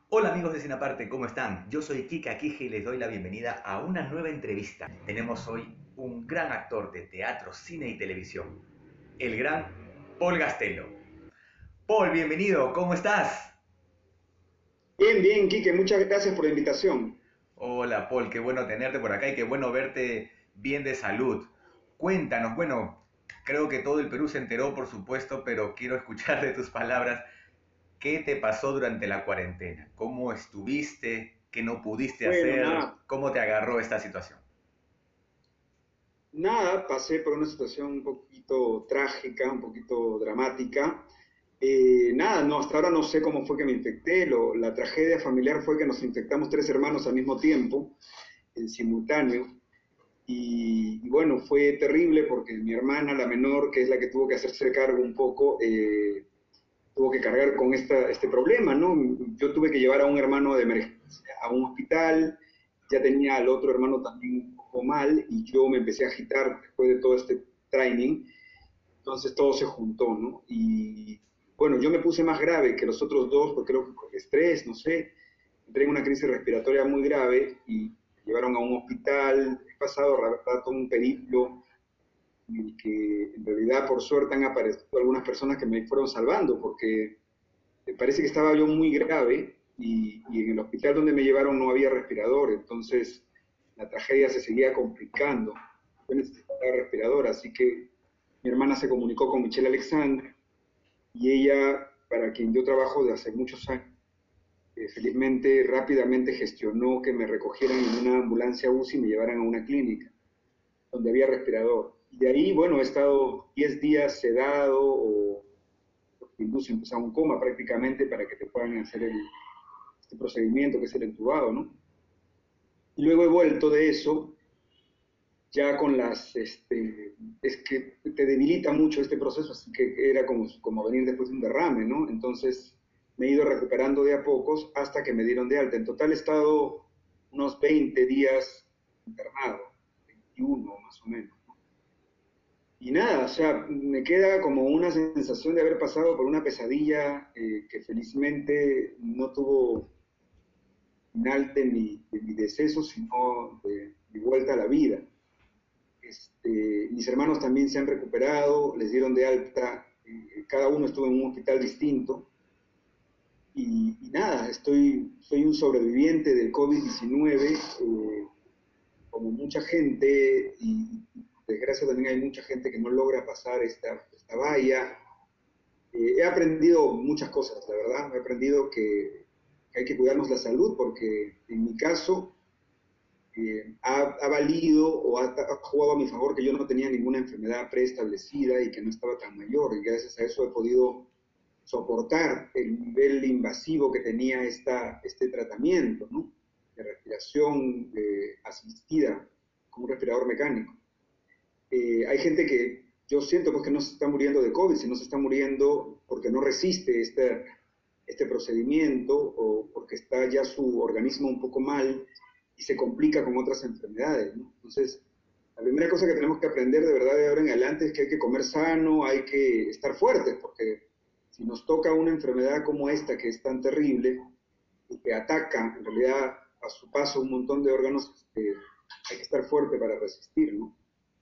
Hola amigos de Cinaparte, ¿cómo están? Yo soy Kika Kije y les doy la bienvenida a una nueva entrevista. Tenemos hoy un gran actor de teatro, cine y televisión, el gran Paul Gastelo. Paul, bienvenido, ¿cómo estás? Bien, bien, Quique, muchas gracias por la invitación. Hola Paul, qué bueno tenerte por acá y qué bueno verte bien de salud. Cuéntanos, bueno, creo que todo el Perú se enteró por supuesto, pero quiero escuchar de tus palabras qué te pasó durante la cuarentena, cómo estuviste, qué no pudiste Bueno, hacer, nada, cómo te agarró esta situación. nada, pasé por una situación un poquito trágica, un poquito dramática. Nada, no, hasta ahora no sé cómo fue que me infecté. La tragedia familiar fue que nos infectamos tres hermanos al mismo tiempo, en simultáneo. Y bueno, fue terrible porque mi hermana, la menor, que es la que tuvo que hacerse cargo un poco, tuvo que cargar con este problema, ¿no? Yo tuve que llevar a un hermano de emergencia a un hospital, ya tenía al otro hermano también un poco mal y yo me empecé a agitar después de todo este training, entonces todo se juntó, ¿no? Y bueno, yo me puse más grave que los otros dos, porque creo que por estrés, no sé, entré en una crisis respiratoria muy grave y me llevaron a un hospital, he pasado rato un periplo en el que en realidad por suerte han aparecido algunas personas que me fueron salvando, porque parece que estaba yo muy grave y en el hospital donde me llevaron no había respirador, entonces la tragedia se seguía complicando. Yo necesitaba respirador, así que mi hermana se comunicó con Michelle Alexander y ella, para quien yo trabajo de hace muchos años, felizmente rápidamente gestionó que me recogieran en una ambulancia UCI y me llevaran a una clínica donde había respirador. Y de ahí, bueno, he estado 10 días sedado o incluso empezado un coma prácticamente para que te puedan hacer este procedimiento que es el entubado, ¿no? Y luego he vuelto de eso ya con es que te debilita mucho este proceso, así que era como venir después de un derrame, ¿no? Entonces me he ido recuperando de a pocos hasta que me dieron de alta. En total he estado unos 20 días internado, 21 más o menos. Y nada, o sea, me queda como una sensación de haber pasado por una pesadilla que felizmente no tuvo final de mi deceso, sino de mi vuelta a la vida. Mis hermanos también se han recuperado, les dieron de alta, cada uno estuvo en un hospital distinto. Y nada, soy un sobreviviente del COVID-19, como mucha gente, y desgracia también hay mucha gente que no logra pasar esta valla. He aprendido muchas cosas, la verdad. He aprendido que hay que cuidarnos la salud porque en mi caso ha valido o ha jugado a mi favor que yo no tenía ninguna enfermedad preestablecida y que no estaba tan mayor. Y gracias a eso he podido soportar el nivel invasivo que tenía este tratamiento, ¿no? De respiración asistida con un respirador mecánico. Hay gente que yo siento pues que no se está muriendo de COVID, sino se está muriendo porque no resiste este procedimiento o porque está ya su organismo un poco mal y se complica con otras enfermedades, ¿no? Entonces, la primera cosa que tenemos que aprender de verdad de ahora en adelante es que hay que comer sano, hay que estar fuertes, porque si nos toca una enfermedad como esta, que es tan terrible y que ataca en realidad a su paso un montón de órganos, hay que estar fuerte para resistir, ¿no?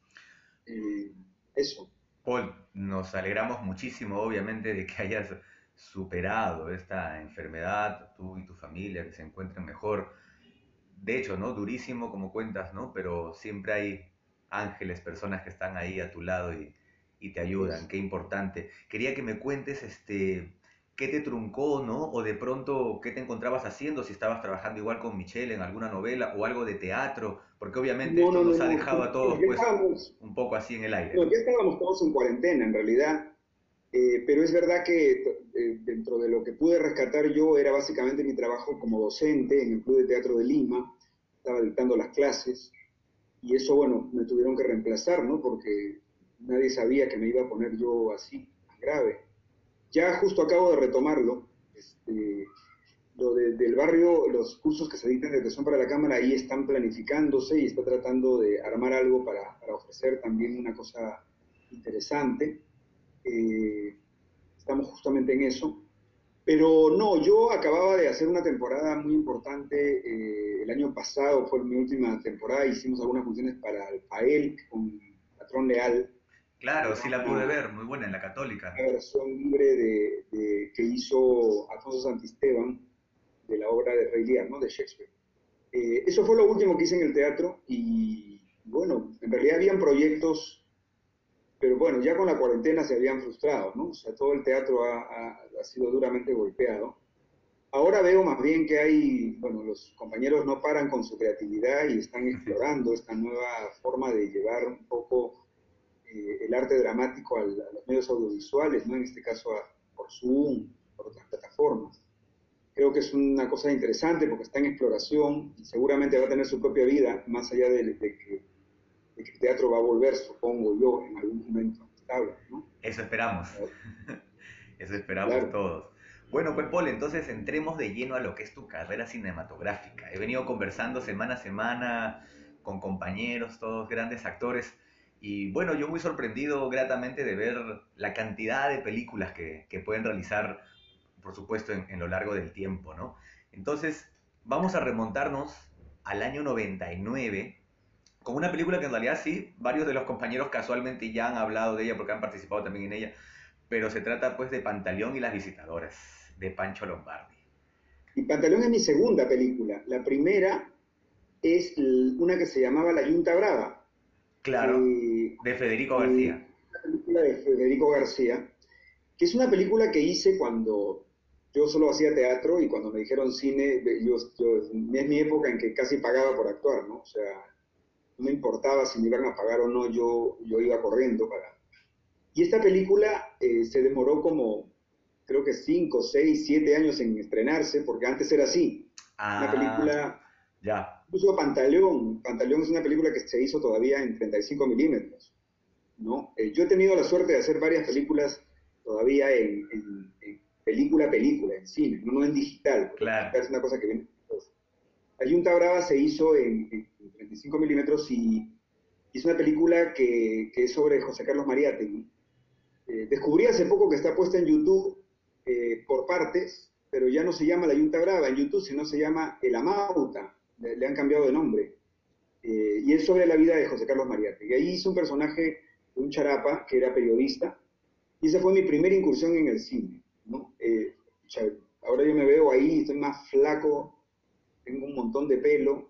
Eh, Eso. Paul, nos alegramos muchísimo, obviamente, de que hayas superado esta enfermedad, tú y tu familia, que se encuentren mejor. De hecho, ¿no? Durísimo como cuentas, ¿no? Pero siempre hay ángeles, personas que están ahí a tu lado y te ayudan. Pues, Qué importante. Quería que me cuentes, qué te truncó, ¿no? O de pronto, qué te encontrabas haciendo, si estabas trabajando igual con Michelle en alguna novela o algo de teatro, porque obviamente no, esto no, no, nos ha no. dejado a Bueno, todos, ya pues, estábamos, un poco así en el aire, no, ¿no? ya estábamos todos en cuarentena en realidad, pero es verdad que dentro de lo que pude rescatar yo era básicamente mi trabajo como docente en el Club de Teatro de Lima, estaba dictando las clases y eso, bueno, me tuvieron que reemplazar, ¿no? Porque nadie sabía que me iba a poner yo así, tan grave. Ya justo acabo de retomarlo, del barrio, los cursos que se dictan de atención para la Cámara, ahí están planificándose y está tratando de armar algo para ofrecer también una cosa interesante. Eh, Estamos justamente en eso. Pero no, yo acababa de hacer una temporada muy importante. El año pasado fue mi última temporada. Hicimos algunas funciones para el FAEL con Patrón Leal, que Claro, era sí la pude ver, muy buena en la Católica. una versión libre que hizo Alfonso Santisteban de la obra de Rey Lear, ¿no? De Shakespeare. Eso fue lo último que hice en el teatro y bueno, en realidad habían proyectos, pero bueno, ya con la cuarentena se habían frustrado, ¿no? O sea, todo el teatro ha sido duramente golpeado. Ahora veo más bien que hay, bueno, los compañeros no paran con su creatividad y están explorando esta nueva forma de llevar un poco el arte dramático a los medios audiovisuales, ¿no? En este caso por Zoom, por otras plataformas. Creo que es una cosa interesante porque está en exploración y seguramente va a tener su propia vida, más allá de que el teatro va a volver, supongo yo, en algún momento estable, ¿no? Eso esperamos. Eso esperamos Claro. todos. Bueno, pues Paul, entonces entremos de lleno a lo que es tu carrera cinematográfica. He venido conversando semana a semana con compañeros, todos grandes actores, y bueno, yo muy sorprendido gratamente de ver la cantidad de películas que pueden realizar, por supuesto, en lo largo del tiempo, ¿no? Entonces, vamos a remontarnos al año 99 con una película que en realidad sí, varios de los compañeros casualmente ya han hablado de ella porque han participado también en ella, pero se trata pues de Pantaleón y las visitadoras, de Pancho Lombardi. Y Pantaleón es mi segunda película. La primera es una que se llamaba La Yunta Brava, Claro, que de Federico García. una película de Federico García, que es una película que hice cuando yo solo hacía teatro y cuando me dijeron cine, es mi época en que casi pagaba por actuar, ¿no? O sea, no me importaba si me iban a pagar o no, yo iba corriendo para... Y esta película se demoró como, creo que 5, 6, 7 años en estrenarse, porque antes era así. Una Ah, película, ya, incluso Pantaleón es una película que se hizo todavía en 35 milímetros, ¿no? Yo he tenido la suerte de hacer varias películas todavía en película, en cine, no en digital, porque el claro. digital es una cosa que viene después. La Yunta Brava se hizo en 35 milímetros y es una película que es sobre José Carlos Mariátegui. Descubrí hace poco que está puesta en YouTube por partes, pero ya no se llama La Yunta Brava en YouTube, sino se llama El Amauta, le han cambiado de nombre. Y es sobre la vida de José Carlos Mariátegui. Y ahí hizo un personaje de un charapa que era periodista, y esa fue mi primera incursión en el cine, ¿no? Ahora yo me veo ahí, estoy más flaco, tengo un montón de pelo,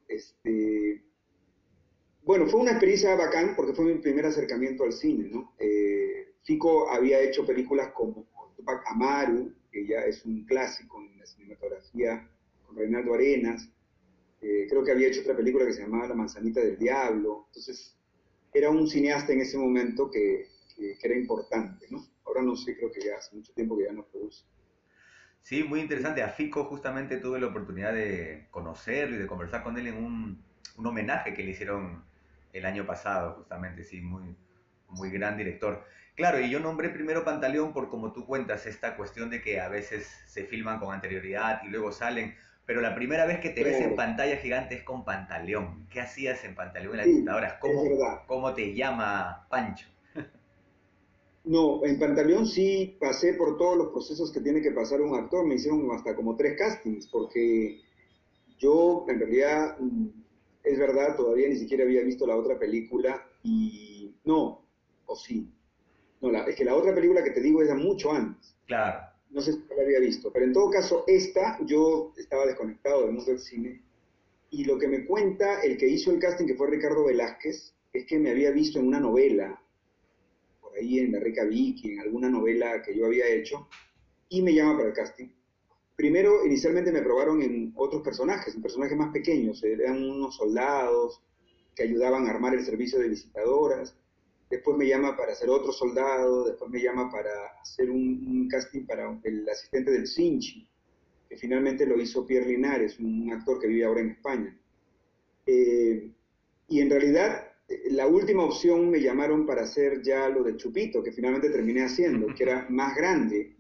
bueno, fue una experiencia bacán porque fue mi primer acercamiento al cine, ¿no? Fico había hecho películas como Tupac Amaru, que ya es un clásico en la cinematografía, con Reinaldo Arenas. Creo que había hecho otra película que se llamaba La Manzanita del Diablo. Entonces, era un cineasta en ese momento que era importante, ¿no? Ahora no sé, creo que ya hace mucho tiempo que ya no produce. Sí, muy interesante. A Fico justamente tuve la oportunidad de conocerlo y de conversar con él en un homenaje que le hicieron el año pasado, justamente, sí, muy, muy gran director. Claro, y yo nombré primero Pantaleón por como tú cuentas, esta cuestión de que a veces se filman con anterioridad y luego salen, pero la primera vez que te ves en Claro, pantalla gigante es con Pantaleón. ¿Qué hacías en Pantaleón en las sí, visitadoras? es ¿Cómo, verdad. cómo te llama Pancho? No, en Pantaleón sí pasé por todos los procesos que tiene que pasar un actor. Me hicieron hasta como 3 castings, porque yo en realidad, es verdad, todavía ni siquiera había visto la otra película y no, o sí. No, es que la otra película que te digo es de mucho antes. Claro. No sé si la había visto, pero en todo caso, esta yo estaba desconectado del mundo del cine y lo que me cuenta el que hizo el casting, que fue Ricardo Velázquez, es que me había visto en una novela, por ahí en La Rica Vicky, en alguna novela que yo había hecho, y me llama para el casting. Primero, inicialmente me probaron en otros personajes, en personajes más pequeños, eran unos soldados que ayudaban a armar el servicio de visitadoras. Después me llama para hacer otro soldado, después me llama para hacer un casting para el asistente del Sinchi, que finalmente lo hizo Pierre Linares, un actor que vive ahora en España. Eh, y en realidad, la última opción me llamaron para hacer ya lo de Chupito, que finalmente terminé haciendo, que era más grande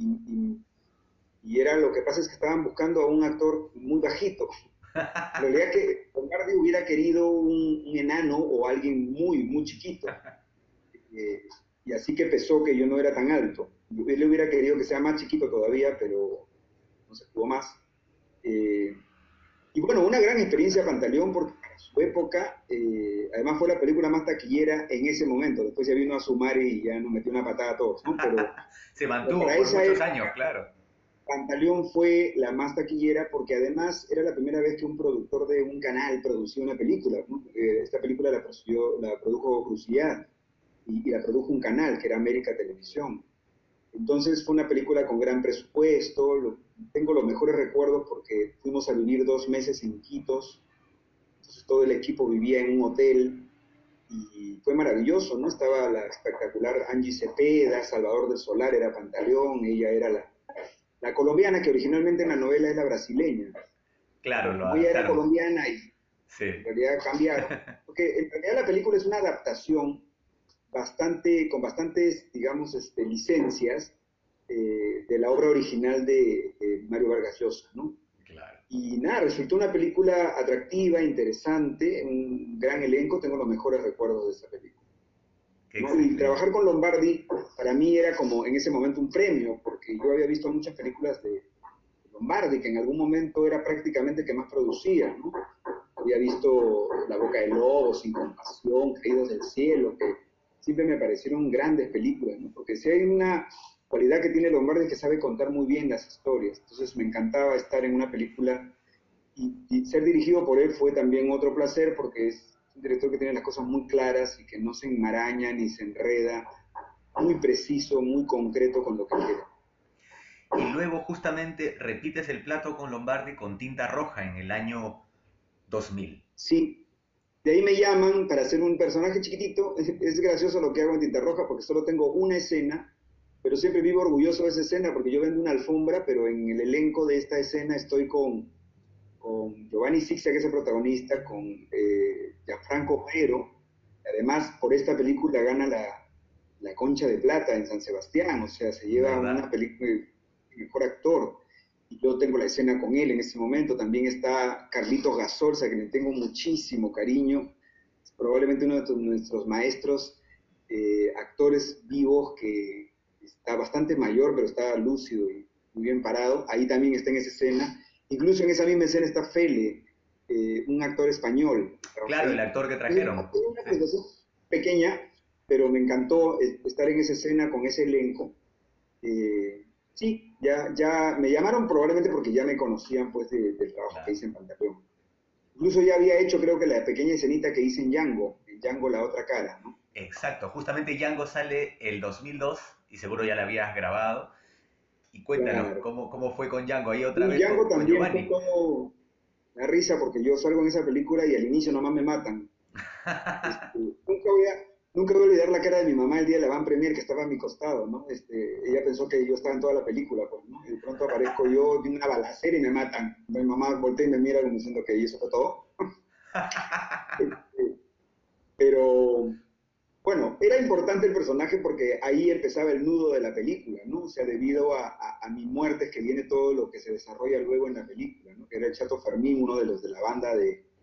y era lo que pasa es que estaban buscando a un actor muy bajito. En realidad que Lombardi hubiera querido un enano o alguien muy chiquito. Eh, y así que pesó que yo no era tan alto. Él hubiera querido que sea más chiquito todavía, pero no se pudo más. Eh, y bueno, una gran experiencia Pantaleón porque para su época, además fue la película más taquillera en ese momento. Después ya vino a sumar y ya nos metió una patada a todos, ¿no? Se Pero mantuvo para por esa muchos años, época, claro. Pantaleón fue la más taquillera porque además era la primera vez que un productor de un canal producía una película, ¿no? Esta película la produjo Cruciat y la produjo un canal que era América Televisión. Entonces fue una película con gran presupuesto, tengo los mejores recuerdos porque fuimos a vivir 2 meses en Iquitos, entonces todo el equipo vivía en un hotel y fue maravilloso, ¿no? Estaba la espectacular Angie Cepeda, Salvador del Solar era Pantaleón, ella era la colombiana, que originalmente en la novela es la brasileña, Claro, pero lo como ella era adaptaron. colombiana y Sí. en realidad cambiaron, porque en realidad la película es una adaptación con bastantes, digamos, licencias de la obra original de Mario Vargas Llosa, ¿no? Claro. Y nada, resultó una película atractiva, interesante, un gran elenco, tengo los mejores recuerdos de esa película. Qué ¿No? Y excelente. trabajar con Lombardi para mí era como en ese momento un premio, porque yo había visto muchas películas de Lombardi, que en algún momento era prácticamente el que más producía, ¿no? Había visto La Boca del Lobo, Sin Compasión, Caídos del Cielo, que siempre me parecieron grandes películas, ¿no? Porque si hay una cualidad que tiene Lombardi es que sabe contar muy bien las historias. Entonces me encantaba estar en una película y ser dirigido por él fue también otro placer porque es un director que tiene las cosas muy claras y que no se enmaraña ni se enreda, muy preciso, muy concreto con lo que quiere. Y luego justamente repites el plato con Lombardi con Tinta Roja en el año 2000. Sí, de ahí me llaman para hacer un personaje chiquitito. Es gracioso lo que hago en Tinta Roja porque solo tengo una escena, pero siempre vivo orgulloso de esa escena porque yo vendo una alfombra, pero en el elenco de esta escena estoy con Giovanni Sixia, que es el protagonista, con Gianfranco Pero. Además, por esta película gana la Concha de Plata en San Sebastián, o sea, se lleva una ¿Verdad? película de mejor actor. Y yo tengo la escena con él en ese momento. También está Carlitos Gasorza, que le tengo muchísimo cariño. Es probablemente uno de nuestros maestros actores vivos que está bastante mayor, pero está lúcido y muy bien parado. Ahí también está en esa escena. Incluso en esa misma escena está Fele, un actor español que trabaja Claro, el ahí. actor que Entonces, trajeron. es una Sí. presentación pequeña, pero me encantó estar en esa escena con ese elenco. Sí, ya me llamaron probablemente porque ya me conocían pues del trabajo que Claro. hice en Pantaleón. Incluso ya había hecho creo que la pequeña escenita que hice en Django la otra cara, ¿no? Exacto, justamente Django sale el 2002 y seguro ya la habías grabado. Y cuéntanos, Claro. ¿cómo fue con Django? Ahí otra Y vez Django con también fue Giovanni. todo una risa porque yo salgo en esa película y al inicio nomás me matan. Nunca voy a olvidar la cara de mi mamá el día de la van premier que estaba a mi costado, ¿no? Ella pensó que yo estaba en toda la película, pues, ¿no? Y de pronto aparezco yo de una balacera y me matan. Mi mamá voltea y me mira como diciendo que eso fue todo. Este, pero bueno, era importante el personaje porque ahí empezaba el nudo de la película, ¿no? O sea, debido a mi muerte es que viene todo lo que se desarrolla luego en la película, ¿no? Que era el Chato Fermín, uno de los de la banda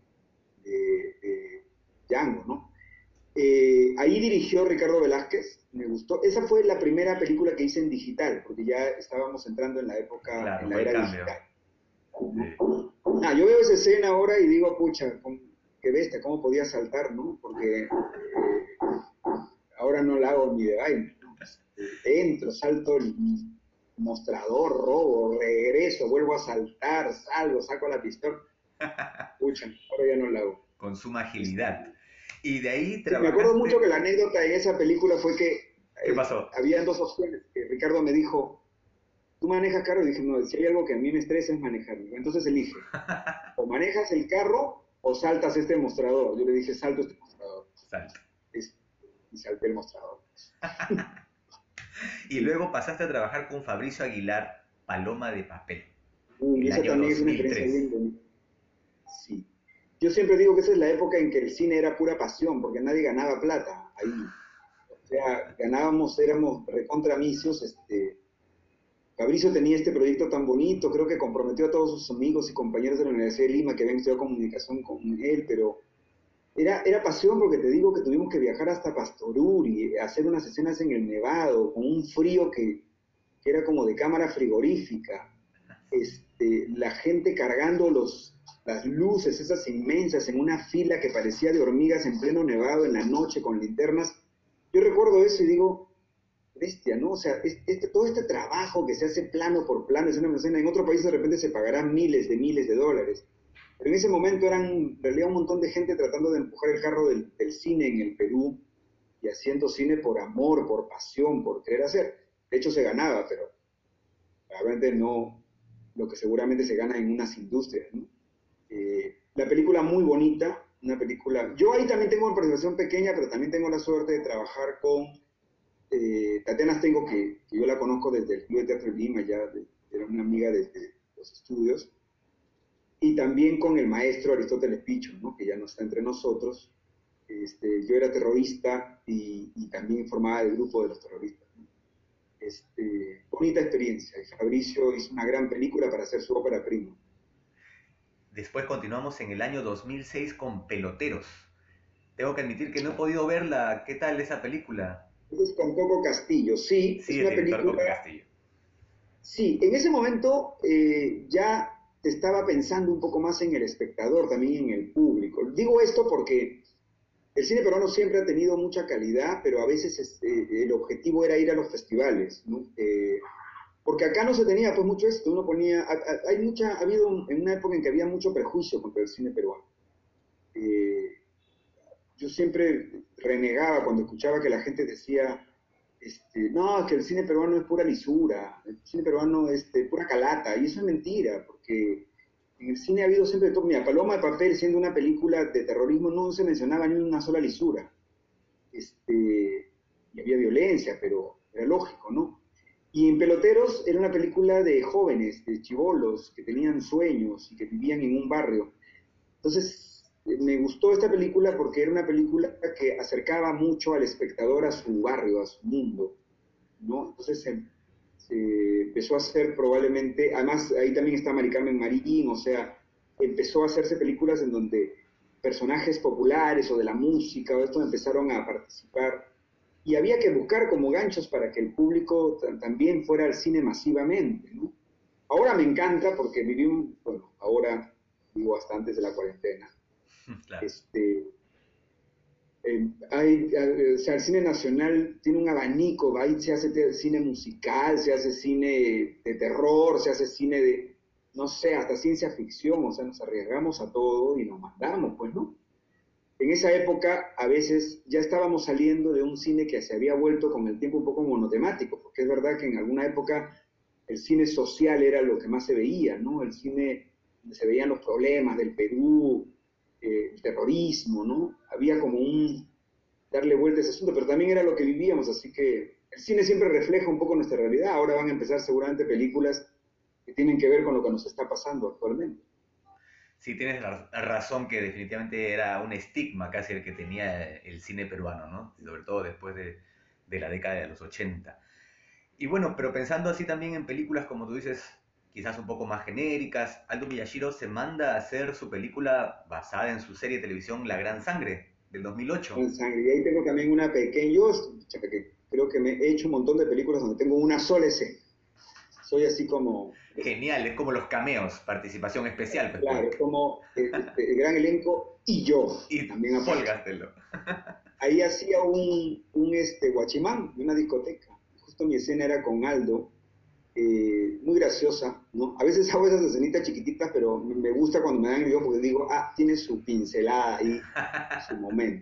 de Django, ¿no? Ahí dirigió Ricardo Velázquez, me gustó. Esa fue la primera película que hice en digital, porque ya estábamos entrando Claro, en la fue el era cambio. digital. Sí. ¿No? Yo veo esa escena ahora y digo, pucha, qué bestia, cómo podía saltar, ¿no? Porque ahora no la hago ni de vaina, ¿no? Entro, salto el mostrador, robo, regreso, vuelvo a saltar, salgo, saco la pistola. Pucha, ahora ya no la hago. Con suma Este, agilidad. Y de ahí Sí, me acuerdo mucho que trabajaste. la anécdota en esa película fue que ¿Qué pasó? había dos opciones. Que Ricardo me dijo, ¿tú manejas carro? Y dije, no, si hay algo que a mí me estresa es manejar. Entonces elige, o manejas el carro o saltas este mostrador. Yo le dije, salto este mostrador. Salto. Es- Y salté el mostrador. Y Sí. luego pasaste a trabajar con Fabricio Aguilar, Paloma de Papel, Y el esa año también es una experiencia 2003. bien bonita. Sí. Yo siempre digo que esa es la época en que el cine era pura pasión, porque nadie ganaba plata ahí. O sea, éramos recontra misios, Fabricio tenía este proyecto tan bonito, creo que comprometió a todos sus amigos y compañeros de la Universidad de Lima que habían estudiado comunicación con él, pero era pasión porque te digo que tuvimos que viajar hasta Pastoruri, hacer unas escenas en el Nevado, con un frío que era como de cámara frigorífica. la gente cargando las luces, esas inmensas, en una fila que parecía de hormigas en pleno nevado en la noche con linternas. Yo recuerdo eso y digo, bestia, ¿no? O sea, todo este trabajo que se hace plano por plano, escena por escena, en otro país de repente se pagarán miles de dólares. Pero en ese momento eran en realidad un montón de gente tratando de empujar el carro del cine en el Perú y haciendo cine por amor, por pasión, por querer hacer. De hecho se ganaba, pero realmente no lo que seguramente se gana en unas industrias, ¿no? La película muy bonita, una película... Yo ahí también tengo una participación pequeña, pero también tengo la suerte de trabajar con Tatiana Stengo, que yo la conozco desde el Club de Teatro de Lima, era una amiga desde los estudios, y también con el maestro Aristóteles Picho, ¿no? Que ya no está entre nosotros. Yo era terrorista y también formaba el grupo de los terroristas, ¿no? Bonita experiencia. Y Fabricio hizo una gran película para hacer su ópera prima. Después continuamos en el año 2006 con Peloteros. Tengo que admitir que no he podido verla. ¿Qué tal esa película? Entonces, con Coco Castillo, sí, Sí, es el una director película. Coco Castillo. Sí, en ese momento ya te estaba pensando un poco más en el espectador, también en el público. Digo esto porque el cine peruano siempre ha tenido mucha calidad, pero a veces el objetivo era ir a los festivales, ¿no? Porque acá no se tenía pues mucho esto, uno ponía, ha habido en una época en que había mucho prejuicio contra el cine peruano. Eh, yo siempre renegaba cuando escuchaba que la gente decía, no, que el cine peruano es pura lisura, el cine peruano es pura calata, y eso es mentira, porque en el cine ha habido siempre todo. Mira, Paloma de Papel, siendo una película de terrorismo, no se mencionaba ni una sola lisura. Y había violencia, pero era lógico, ¿no? Y en Peloteros era una película de jóvenes, de chibolos, que tenían sueños y que vivían en un barrio. Entonces, me gustó esta película porque era una película que acercaba mucho al espectador a su barrio, a su mundo, ¿no? Entonces se empezó a hacer probablemente, además ahí también está Mari Carmen Marín, o sea, empezó a hacerse películas en donde personajes populares o de la música o esto empezaron a participar y había que buscar como ganchos para que el público también fuera al cine masivamente, ¿no? Ahora me encanta porque vivimos, bueno, ahora vivo hasta antes de la cuarentena. Claro. Este, o sea, el cine nacional tiene un abanico, ahí se hace cine musical, se hace cine de terror, se hace cine de, no sé, hasta ciencia ficción, o sea, nos arriesgamos a todo y nos mandamos, pues, ¿no? En esa época a veces ya estábamos saliendo de un cine que se había vuelto con el tiempo un poco monotemático, porque es verdad que en alguna época el cine social era lo que más se veía, ¿no? El cine donde se veían los problemas del Perú, el terrorismo, ¿no? Había como un darle vuelta a ese asunto, pero también era lo que vivíamos, así que el cine siempre refleja un poco nuestra realidad. Ahora van a empezar seguramente películas que tienen que ver con lo que nos está pasando actualmente. Sí, tienes razón que definitivamente era un estigma casi el que tenía el cine peruano, ¿no? Sobre todo después de la década de los 80. Y bueno, pero pensando así también en películas, como tú dices, quizás un poco más genéricas, Aldo Miyashiro se manda a hacer su película basada en su serie de televisión La Gran Sangre, del 2008. En sangre. Y ahí tengo también una pequeña, yo que creo que me he hecho un montón de películas donde tengo una sola escena. Soy así como, Genial, es como los cameos, participación especial, pues, claro, como el gran elenco y yo y también Paul aparezco. Gastelo. Ahí hacía un guachimán de una discoteca. Justo mi escena era con Aldo, muy graciosa, ¿no? A veces hago esas escenitas chiquititas, pero me gusta cuando me dan el video porque digo, tiene su pincelada ahí, su momento.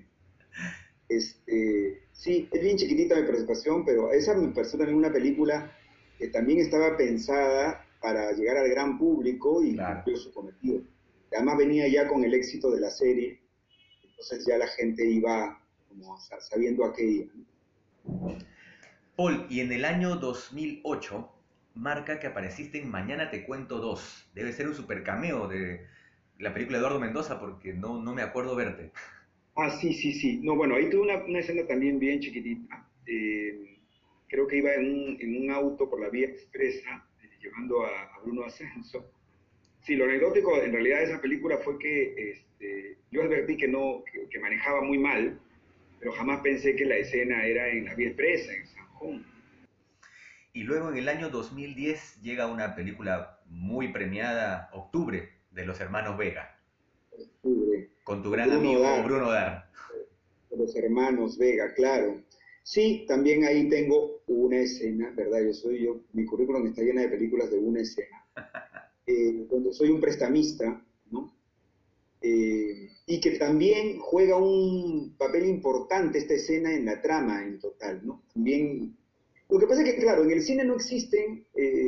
Sí, es bien chiquitita mi participación, pero esa me pareció también una película que también estaba pensada para llegar al gran público y Claro. cumplió su cometido. Además venía ya con el éxito de la serie, entonces ya la gente iba como sabiendo a qué iba, ¿no? Paul, y en el año 2008 marca que apareciste en Mañana te cuento 2. Debe ser un super cameo de la película de Eduardo Mendoza porque no me acuerdo verte. Sí, sí, sí. No, bueno, ahí tuve una escena también bien chiquitita. Creo que iba en un auto por la vía expresa, llevando a Bruno Ascenso. Sí, lo anecdótico en realidad de esa película fue que yo advertí que no, que manejaba muy mal, pero jamás pensé que la escena era en la vía expresa, en San Juan. Y luego en el año 2010 llega una película muy premiada, Octubre, de los hermanos Vega, Octubre, con tu con gran Bruno amigo Dar, Bruno Dar. de los hermanos Vega, claro. Sí, también ahí tengo una escena, ¿verdad? Mi currículum está llena de películas de una escena, donde soy un prestamista, ¿no? Y que también juega un papel importante esta escena en la trama en total, ¿no? También, lo que pasa es que, claro, en el cine no existen,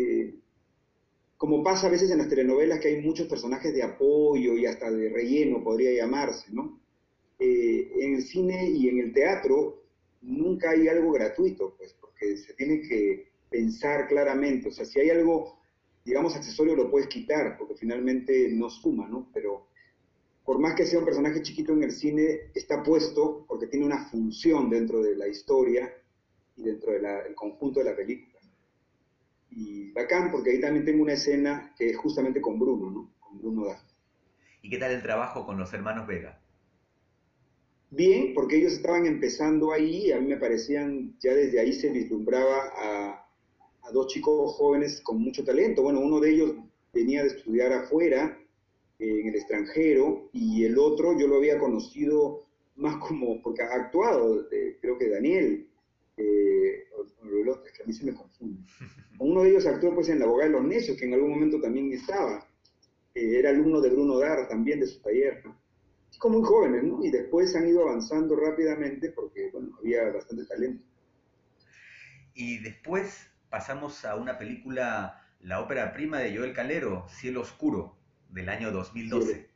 como pasa a veces en las telenovelas, que hay muchos personajes de apoyo y hasta de relleno, podría llamarse, ¿no? En el cine y en el teatro nunca hay algo gratuito, pues, porque se tiene que pensar claramente, o sea, si hay algo, digamos, accesorio lo puedes quitar, porque finalmente no suma, ¿no? Pero por más que sea un personaje chiquito en el cine, está puesto porque tiene una función dentro de la historia y dentro del conjunto de la película. Y bacán, porque ahí también tengo una escena que es justamente con Bruno, ¿no? Con Bruno Da. ¿Y qué tal el trabajo con los hermanos Vega? Bien, porque ellos estaban empezando ahí y a mí me parecían, ya desde ahí se vislumbraba a dos chicos jóvenes con mucho talento. Bueno, uno de ellos venía de estudiar afuera, en el extranjero, y el otro yo lo había conocido más como, porque ha actuado, creo que Daniel, o el otro, es que a mí se me confunde. Uno de ellos actuó pues en La abogada de los necios, que en algún momento también estaba, era alumno de Bruno Dar también de su taller, ¿no? Chicos muy jóvenes, ¿no? Y después han ido avanzando rápidamente porque, bueno, había bastante talento. Y después pasamos a una película, la ópera prima de Joel Calero, Cielo Oscuro, del año Sí, 2012.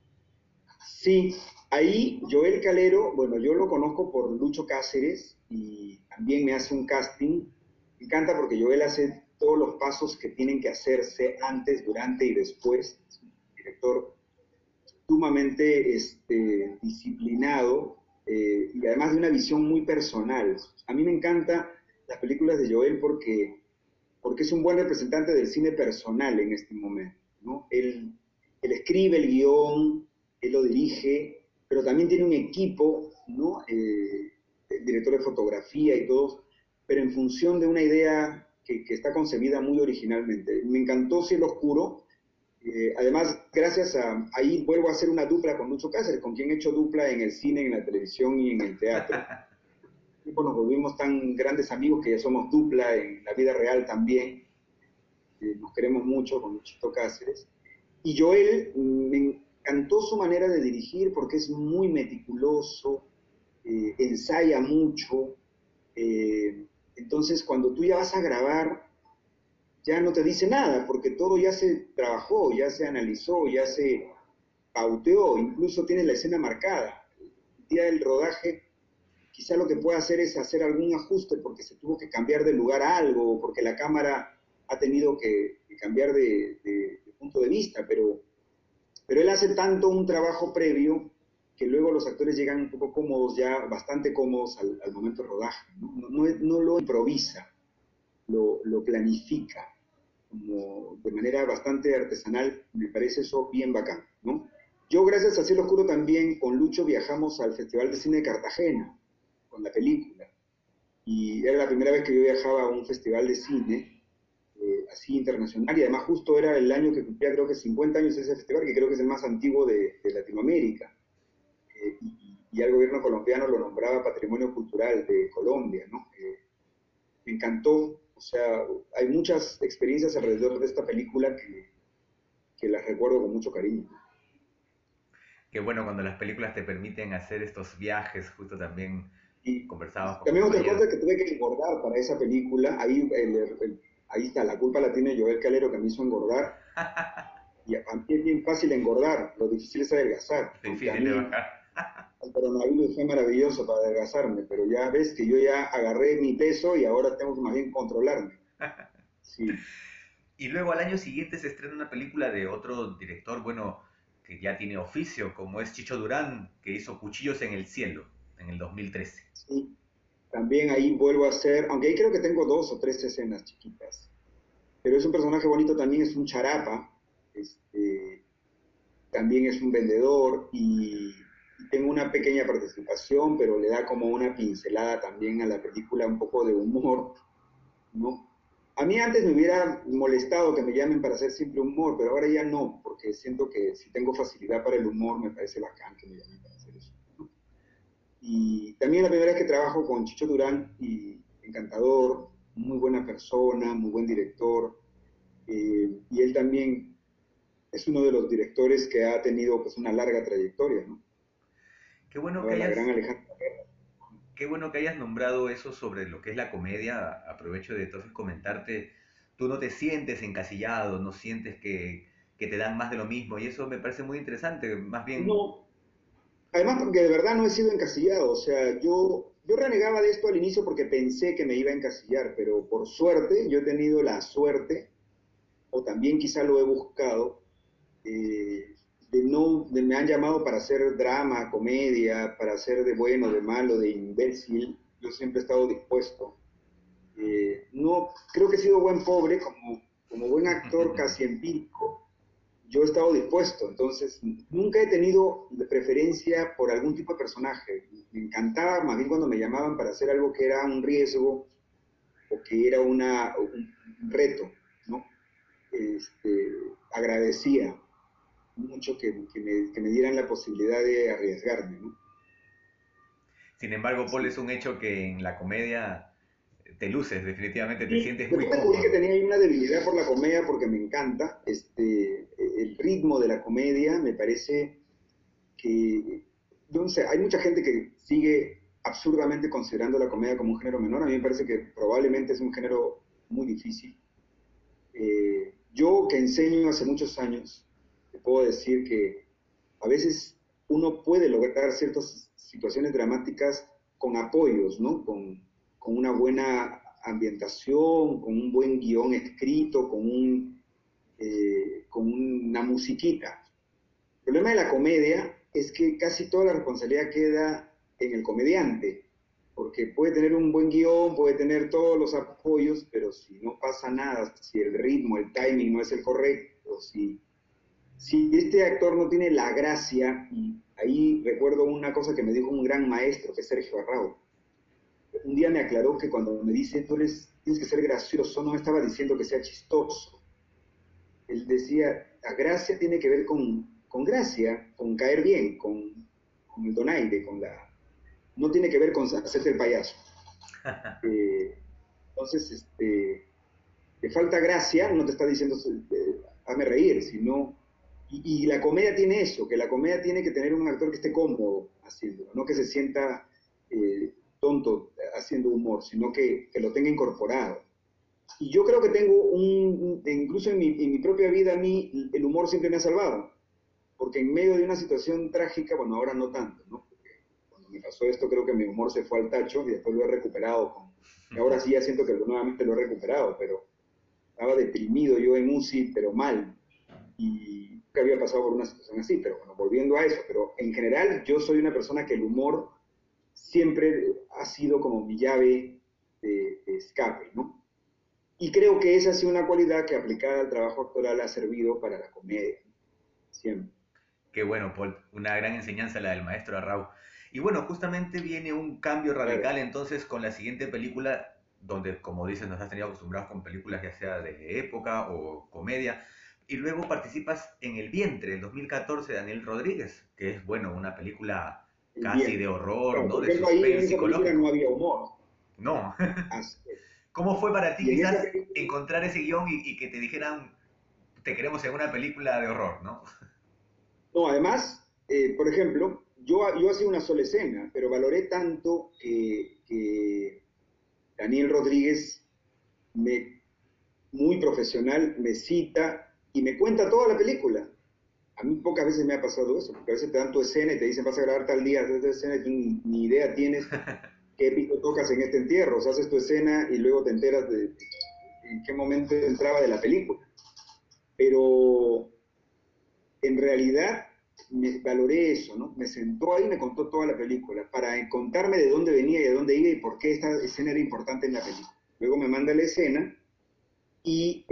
sí, ahí Joel Calero, bueno, yo lo conozco por Lucho Cáceres y también me hace un casting. Me encanta porque Joel hace todos los pasos que tienen que hacerse antes, durante y después. Es un director sumamente disciplinado, y además de una visión muy personal. A mí me encantan las películas de Joel porque es un buen representante del cine personal en este momento, ¿no? Él escribe el guión, él lo dirige, pero también tiene un equipo, ¿no? El director de fotografía y todo, pero en función de una idea que está concebida muy originalmente. Me encantó Cielo Oscuro. Además, gracias a ahí vuelvo a hacer una dupla con Lucho Cáceres, con quien he hecho dupla en el cine, en la televisión y en el teatro. Y pues nos volvimos tan grandes amigos que ya somos dupla en la vida real también. Nos queremos mucho con Luchito Cáceres. Y Joel, me encantó su manera de dirigir porque es muy meticuloso, ensaya mucho. Entonces, cuando tú ya vas a grabar, ya no te dice nada, porque todo ya se trabajó, ya se analizó, ya se pauteó, incluso tiene la escena marcada. El día del rodaje, quizá lo que puede hacer es hacer algún ajuste porque se tuvo que cambiar de lugar a algo, porque la cámara ha tenido que cambiar de punto de vista, pero él hace tanto un trabajo previo que luego los actores llegan un poco cómodos, ya bastante cómodos al momento del rodaje. No lo improvisa, lo planifica como de manera bastante artesanal, me parece eso bien bacán, ¿no? Yo, gracias a Cielo Oscuro, también con Lucho viajamos al Festival de Cine de Cartagena, con la película, y era la primera vez que yo viajaba a un festival de cine, así internacional, y además justo era el año que cumplía creo que 50 años ese festival, que creo que es el más antiguo de Latinoamérica, y al gobierno colombiano lo nombraba Patrimonio Cultural de Colombia, ¿no? Me encantó, o sea, hay muchas experiencias alrededor de esta película que las recuerdo con mucho cariño. Qué bueno cuando las películas te permiten hacer estos viajes, justo también conversábamos Y con también tu otra cosa marido. que tuve que engordar para esa película, ahí está, la culpa la tiene Joel Calero que me hizo engordar, y a mí es bien fácil engordar, lo difícil es adelgazar, aunque a Difícil de mí bajar. el coronavirus fue maravilloso para adelgazarme, pero ya ves que yo ya agarré mi peso y ahora tengo que más bien controlarme. Sí, Y luego al año siguiente se estrena una película de otro director, bueno, que ya tiene oficio, como es Chicho Durán, que hizo Cuchillos en el Cielo, en el 2013. sí. También ahí vuelvo a hacer, aunque ahí creo que tengo dos o tres escenas chiquitas, pero es un personaje bonito también, es un charapa, este, también es un vendedor y tengo una pequeña participación, pero le da como una pincelada también a la película, un poco de humor, ¿no? A mí antes me hubiera molestado que me llamen para hacer simple humor, pero ahora ya no, porque siento que si tengo facilidad para el humor, me parece bacán que me llamen para hacer eso, ¿no? Y también la primera vez que trabajo con Chicho Durán, y encantador, muy buena persona, muy buen director, y él también es uno de los directores que ha tenido pues una larga trayectoria, ¿no? Qué bueno que Ahora la gran hayas, Alejandra. qué bueno que hayas nombrado eso sobre lo que es la comedia. Aprovecho de entonces comentarte, tú no te sientes encasillado, no sientes que te dan más de lo mismo y eso me parece muy interesante. Más bien, No, además porque de verdad no he sido encasillado, o sea, yo renegaba de esto al inicio porque pensé que me iba a encasillar, pero por suerte yo he tenido la suerte, o también quizá lo he buscado, de no, me han llamado para hacer drama, comedia, para hacer de bueno, de malo, de imbécil, yo siempre he estado dispuesto. No, creo que he sido buen pobre, como buen actor casi empírico, yo he estado dispuesto, entonces nunca he tenido preferencia por algún tipo de personaje. Me encantaba más bien cuando me llamaban para hacer algo que era un riesgo o que era un reto, ¿no? Este, agradecía mucho que me dieran la posibilidad de arriesgarme, ¿no? sin embargo, Paul, Sí. es un hecho que en la comedia te luces, definitivamente te Y sientes muy después descubrí que cómodo. tenía ahí una debilidad por la comedia porque me encanta el ritmo de la comedia, me parece que, no sé, hay mucha gente que sigue absurdamente considerando la comedia como un género menor. A mí me parece que probablemente es un género muy difícil. Yo que enseño hace muchos años, te puedo decir que a veces uno puede lograr ciertas situaciones dramáticas con apoyos, ¿no? Con una buena ambientación, con un buen guión escrito, con una musiquita. El problema de la comedia es que casi toda la responsabilidad queda en el comediante, porque puede tener un buen guión, puede tener todos los apoyos, pero si no pasa nada, si el ritmo, el timing no es el correcto, si este actor no tiene la gracia, y ahí recuerdo una cosa que me dijo un gran maestro, que es Sergio Arrau. Un día me aclaró que cuando me dice, tienes que ser gracioso, no me estaba diciendo que sea chistoso. Él decía, la gracia tiene que ver con gracia, con caer bien, con el donaire, no tiene que ver con hacerte el payaso. Eh, entonces, te falta gracia, no te está diciendo, hazme reír, sino... Y la comedia tiene eso, que la comedia tiene que tener un actor que esté cómodo haciéndolo, no que se sienta tonto haciendo humor, sino que lo tenga incorporado. Y yo creo que incluso en mi propia vida a mí el humor siempre me ha salvado, porque en medio de una situación trágica, bueno, ahora no tanto, ¿no? Porque cuando me pasó esto creo que mi humor se fue al tacho y después lo he recuperado. Y ahora sí ya siento que nuevamente lo he recuperado, pero estaba deprimido yo en UCI, pero mal. Y nunca había pasado por una situación así, pero bueno, volviendo a eso, pero en general yo soy una persona que el humor siempre ha sido como mi llave de escape, ¿no? Y creo que esa ha sido una cualidad que aplicada al trabajo actoral ha servido para la comedia, siempre. Qué bueno, Paul, una gran enseñanza la del maestro Arrau. Y bueno, justamente viene un cambio Claro. radical entonces con la siguiente película, donde, como dices, nos has tenido acostumbrados con películas ya sea de época o comedia, y luego participas en El Vientre, el 2014, de Daniel Rodríguez, que es, bueno, una película El casi de vientre. horror, Claro, ¿no? por De ejemplo, ahí en suspense esa película no psicológico. había humor. No. Así es. ¿Cómo fue para ti Y en esa quizás película, encontrar ese guión y que te dijeran, te queremos en una película de horror, ¿no? no, además, por ejemplo, yo hacía una sola escena, pero valoré tanto que Daniel Rodríguez, me, muy profesional, me cita y me cuenta toda la película. A mí pocas veces me ha pasado eso, porque a veces te dan tu escena y te dicen vas a grabar tal día, esta escena y tú ni idea tienes qué pico tocas en este entierro, o sea, haces tu escena y luego te enteras de en qué momento entraba de la película. Pero en realidad valoré eso, ¿no? Me sentó ahí y me contó toda la película para contarme de dónde venía y de dónde iba y por qué esta escena era importante en la película. Luego me manda la escena y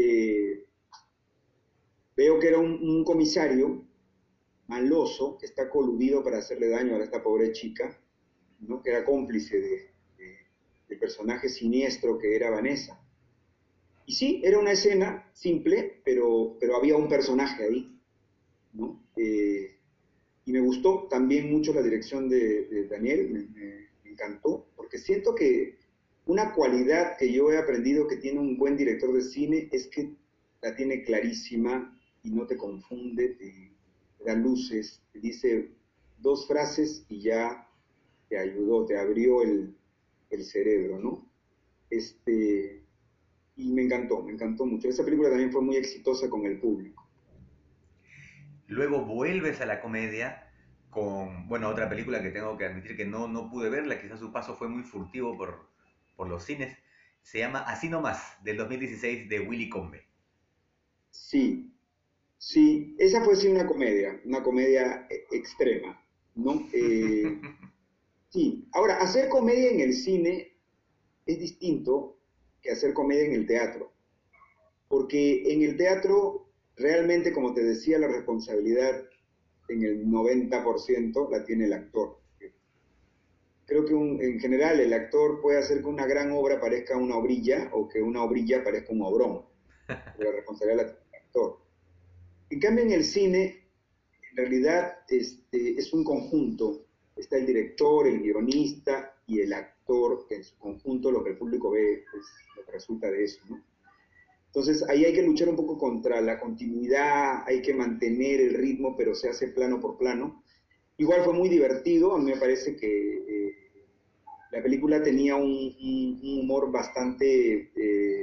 veo que era un comisario maloso que está coludido para hacerle daño a esta pobre chica, ¿no? Que era cómplice del personaje siniestro que era Vanessa. Y sí, era una escena simple, pero había un personaje ahí, ¿no? Y me gustó también mucho la dirección de Daniel, me encantó, porque siento que una cualidad que yo he aprendido que tiene un buen director de cine es que la tiene clarísima y no te confunde, te da luces, te dice dos frases y ya te ayudó, te abrió el cerebro, ¿no? Este, y me encantó mucho. Esa película también fue muy exitosa con el público. Luego vuelves a la comedia con, bueno, otra película que tengo que admitir que no pude verla, quizás su paso fue muy furtivo por los cines. Se llama Así Nomás, del 2016 de Willy Combe. Sí, sí, esa fue sí una comedia extrema, ¿no? Sí, ahora, hacer comedia en el cine es distinto que hacer comedia en el teatro, porque en el teatro realmente, como te decía, la responsabilidad en el 90% la tiene el actor. Creo que en general el actor puede hacer que una gran obra parezca una obrilla o que una obrilla parezca un obrón, pero la responsabilidad la tiene el actor. En cambio, en el cine, en realidad es un conjunto. Está el director, el guionista y el actor, que en su conjunto lo que el público ve es lo que resulta de eso, ¿no? Entonces ahí hay que luchar un poco contra la continuidad, hay que mantener el ritmo, pero se hace plano por plano. Igual fue muy divertido, a mí me parece que la película tenía un humor bastante,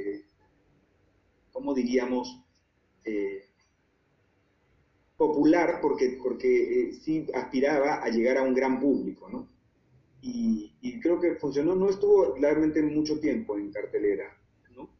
¿cómo diríamos? Eh, Popular, porque sí aspiraba a llegar a un gran público, ¿no? Y creo que funcionó, no estuvo realmente mucho tiempo en cartelera, ¿no?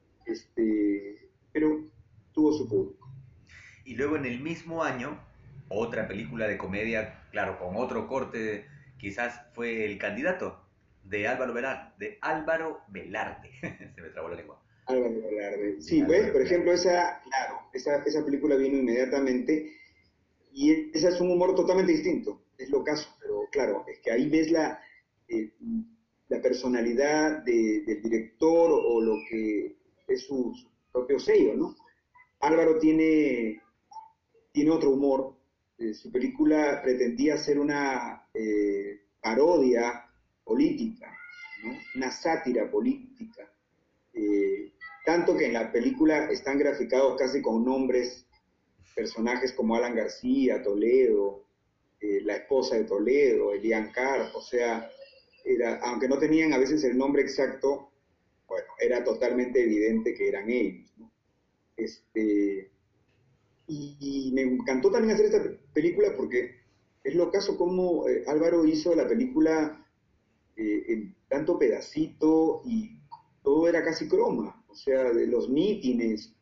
Pero tuvo su público. Y luego en el mismo año, otra película de comedia, claro, con otro corte, quizás fue El Candidato, de Álvaro Velarde. Se me trabó la lengua. Álvaro Velarde. De Sí, ¿ves? Álvaro Por ejemplo, Velarde. esa, claro, esa película vino inmediatamente y esa es un humor totalmente distinto, es lo caso, pero claro, es que ahí ves eh, la personalidad del director o lo que es su propio sello, ¿no? Álvaro tiene otro humor. Su película pretendía ser una parodia política, ¿no? Una sátira política. Eh, Tanto que en la película están graficados casi con nombres, personajes como Alan García, Toledo, la esposa de Toledo, Elian Carp, o sea, aunque no tenían a veces el nombre exacto, bueno, era totalmente evidente que eran ellos, ¿no? Este, y me encantó también hacer esta película porque es lo caso como Álvaro hizo la película en tanto pedacito y todo era casi croma, o sea, de los mítines,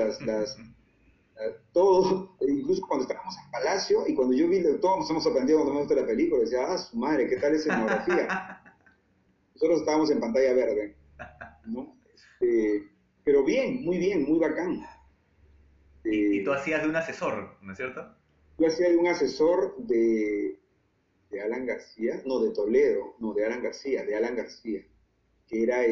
todo, incluso cuando estábamos en Palacio y cuando yo vi, todos nos hemos sorprendido cuando hemos visto la película, decía, ah, su madre, ¿qué tal escenografía? Nosotros estábamos en pantalla verde, ¿no? Pero bien, muy bien, muy bacán. Y tú Eh, hacías de un asesor, ¿no es cierto? yo hacía de un asesor de Alan García, no, de Toledo, no, de Alan García, que era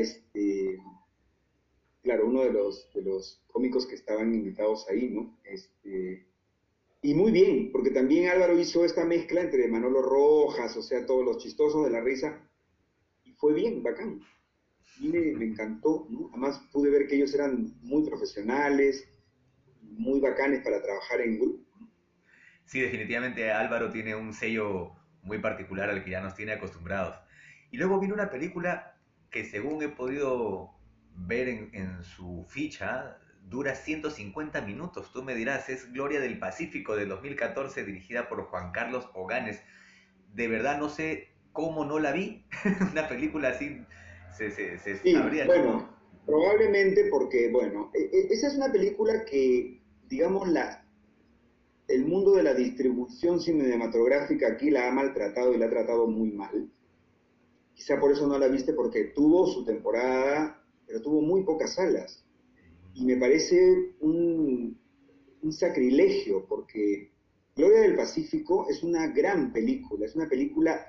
claro, uno de los cómicos que estaban invitados ahí, ¿no? Y muy bien, porque también Álvaro hizo esta mezcla entre Manolo Rojas, o sea, todos los chistosos de la risa, y fue bien, bacán. A mí me encantó, ¿no? Además pude ver que ellos eran muy profesionales, muy bacanes para trabajar en grupo. Sí, definitivamente Álvaro tiene un sello muy particular al que ya nos tiene acostumbrados. Y luego vino una película que según he podido ver en su ficha, dura 150 minutos. Tú me dirás, es Gloria del Pacífico de 2014 dirigida por Juan Carlos Oganes. De verdad no sé cómo no la vi. Una película así se Sí, sabría cómo. bueno, probablemente porque, bueno, esa es una película que, digamos, el mundo de la distribución cinematográfica aquí la ha maltratado y la ha tratado muy mal. Quizá por eso no la viste porque tuvo su temporada, pero tuvo muy pocas salas. Y me parece un sacrilegio porque Gloria del Pacífico es una gran película, es una película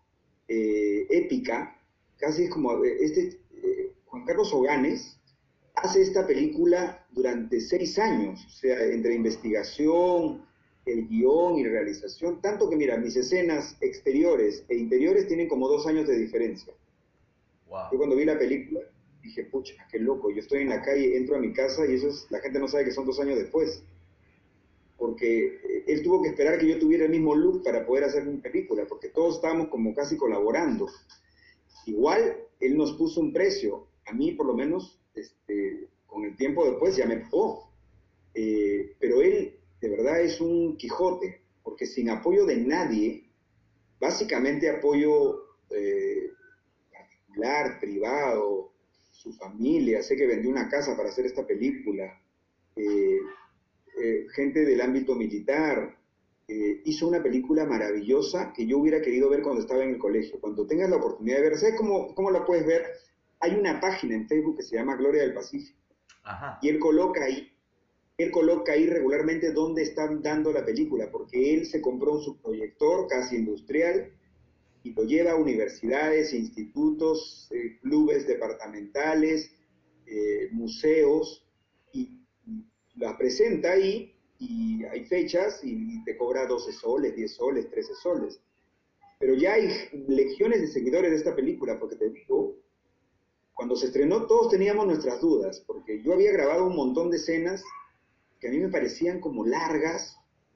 épica, casi es como Juan Carlos Oganes hace esta película durante 6 años, o sea, entre investigación, el guión y realización, tanto que mira, mis escenas exteriores e interiores tienen como 2 años de diferencia. Yo Wow. cuando vi la película dije, pucha, qué loco, yo estoy en la calle, entro a mi casa y eso es, la gente no sabe que son 2 años después, porque él tuvo que esperar que yo tuviera el mismo look para poder hacer mi película, porque todos estábamos como casi colaborando. Igual él nos puso un precio, a mí por lo menos, con el tiempo después ya me pagó, pero él de verdad es un Quijote, porque sin apoyo de nadie, básicamente apoyo particular, privado, su familia, sé que vendió una casa para hacer esta película, eh, gente del ámbito militar, hizo una película maravillosa que yo hubiera querido ver cuando estaba en el colegio. Cuando tengas la oportunidad de ver, ¿sabes cómo la puedes ver? Hay una página en Facebook que se llama Gloria del Pacífico Ajá. y él coloca ahí regularmente dónde están dando la película, porque él se compró un subproyector casi industrial y lo lleva a universidades, institutos, clubes departamentales, museos, y la presenta ahí y hay fechas y te cobra 12 soles, 10 soles, 13 soles. Pero ya hay legiones de seguidores de esta película, porque te digo, cuando se estrenó todos teníamos nuestras dudas, porque yo había grabado un montón de escenas que a mí me parecían como largas,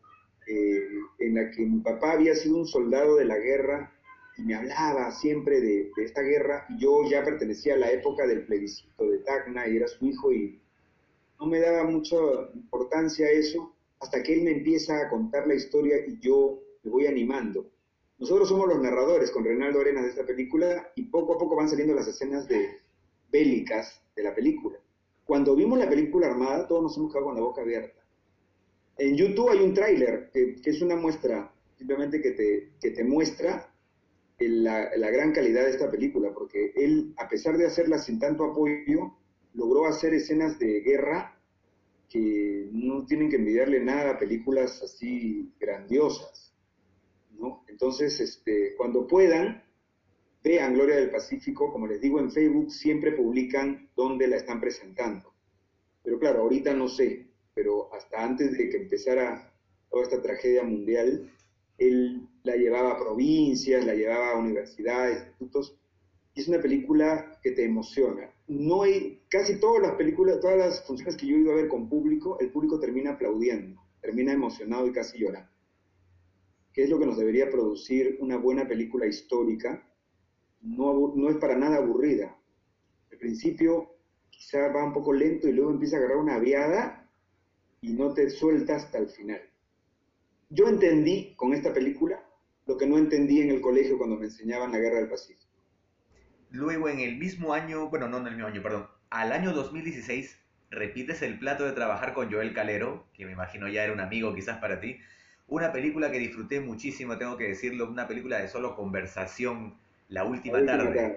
en la que mi papá había sido un soldado de la guerra y me hablaba siempre de esta guerra, y yo ya pertenecía a la época del plebiscito de Tacna y era su hijo y no me daba mucha importancia a eso hasta que él me empieza a contar la historia y yo me voy animando. Nosotros somos los narradores con Reinaldo Arenas de esta película y poco a poco van saliendo las escenas bélicas de la película. Cuando vimos la película armada, todos nos hemos quedado con la boca abierta. En YouTube hay un tráiler que es una muestra, simplemente que te muestra la gran calidad de esta película, porque él, a pesar de hacerla sin tanto apoyo, logró hacer escenas de guerra que no tienen que envidiarle nada a películas así grandiosas, ¿no? Entonces, cuando puedan, vean Gloria del Pacífico, como les digo en Facebook, siempre publican dónde la están presentando. Pero claro, ahorita no sé, pero hasta antes de que empezara toda esta tragedia mundial, él la llevaba a provincias, la llevaba a universidades, institutos, y es una película que te emociona. No hay, casi todas las películas, todas las funciones que yo he ido a ver con público, el público termina aplaudiendo, termina emocionado y casi llorando. ¿Qué es lo que nos debería producir una buena película histórica? No es para nada aburrida. Al principio quizá va un poco lento y luego empieza a agarrar una viada y no te suelta hasta el final. Yo entendí con esta película lo que no entendí en el colegio cuando me enseñaban la Guerra del Pacífico. Luego en el mismo año, bueno, no en el mismo año, perdón, al año 2016 repites el plato de trabajar con Joel Calero, que me imagino ya era un amigo quizás para ti. Una película que disfruté muchísimo, tengo que decirlo, una película de solo conversación, La La última última tarde. tarde,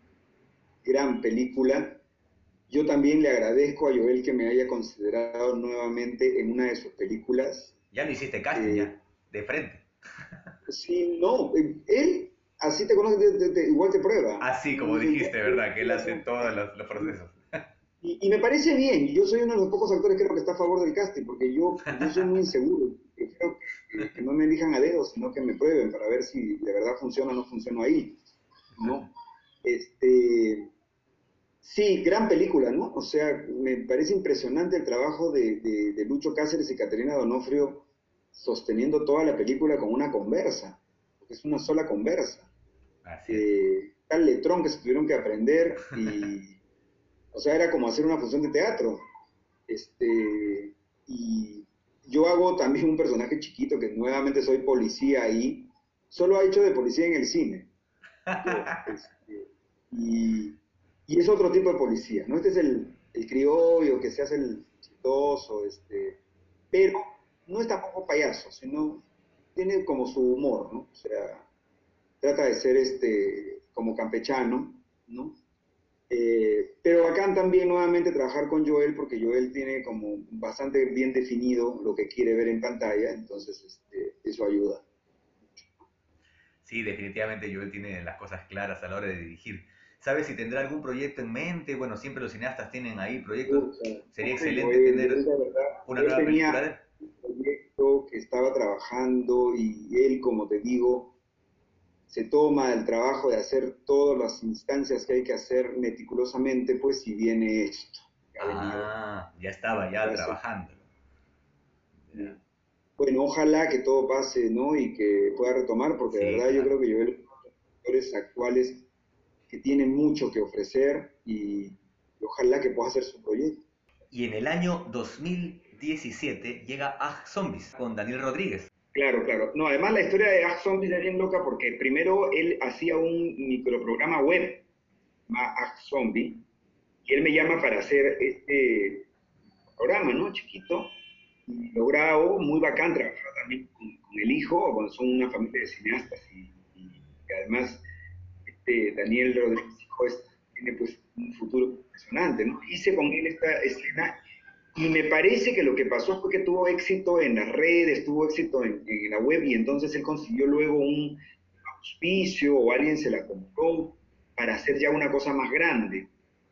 gran película. Yo también le agradezco a Joel que me haya considerado nuevamente en una de sus películas. Ya lo hiciste casting Eh, ya, de frente. sí, no, él así te conoce, igual te prueba. Así como Dice, dijiste, ¿verdad? Que él hace todos los y, procesos. y me parece bien, yo soy uno de los pocos actores creo que está a favor del casting, porque yo soy muy inseguro. Prefiero que no me elijan a dedo, sino que me prueben para ver si de verdad funciona o no funciona ahí, ¿no? Este, sí, gran película, ¿no? O sea, me parece impresionante el trabajo de Lucho Cáceres y Caterina Donofrio sosteniendo toda la película con una conversa, porque es una sola conversa. Así es. Tal letrón que se tuvieron que aprender y, o sea, era como hacer una función de teatro. Y yo hago también un personaje chiquito que nuevamente soy policía ahí, solo ha hecho de policía en el cine. Yo, y, y es otro tipo de policía, ¿no? Este es el criollo que se hace el chistoso, pero no es tampoco payaso, sino tiene como su humor, ¿no? O sea, trata de ser como campechano, ¿no? Pero bacán también nuevamente trabajar con Joel, porque Joel tiene como bastante bien definido lo que quiere ver en pantalla, entonces eso ayuda. Sí, definitivamente Joel tiene las cosas claras a la hora de dirigir. ¿Sabes si tendrá algún proyecto en mente? Bueno, siempre los cineastas tienen ahí proyectos. Pucha, Sería pobre excelente Joel, tener la verdad, una él nueva película de tenía él. un proyecto que estaba trabajando y él, como te digo, se toma el trabajo de hacer todas las instancias que hay que hacer meticulosamente, pues, y viene esto que ha venido Ah, ya en estaba ya desgracia. trabajándolo. Ya. Y, bueno, ojalá que todo pase, ¿no? Y que pueda retomar, porque de Sí, verdad yo claro. creo que Joel es uno de los actores actuales que tiene mucho que ofrecer y ojalá que pueda hacer su proyecto. Y en el año 2017 llega Ah Zombies con Daniel Rodríguez. Claro, claro. No, además la historia de Ask Zombies es bien loca porque primero él hacía un microprograma web, más Ask Zombie, y él me llama para hacer este programa, ¿no? Chiquito, y lo grabo, muy bacán, trabajar también con el hijo, bueno, son una familia de cineastas y además Daniel Rodríguez, hijo, tiene pues un futuro impresionante, ¿no? Hice con él esta escena y me parece que lo que pasó fue que tuvo éxito en las redes, tuvo éxito en la web y entonces él consiguió luego un auspicio o alguien se la compró para hacer ya una cosa más grande.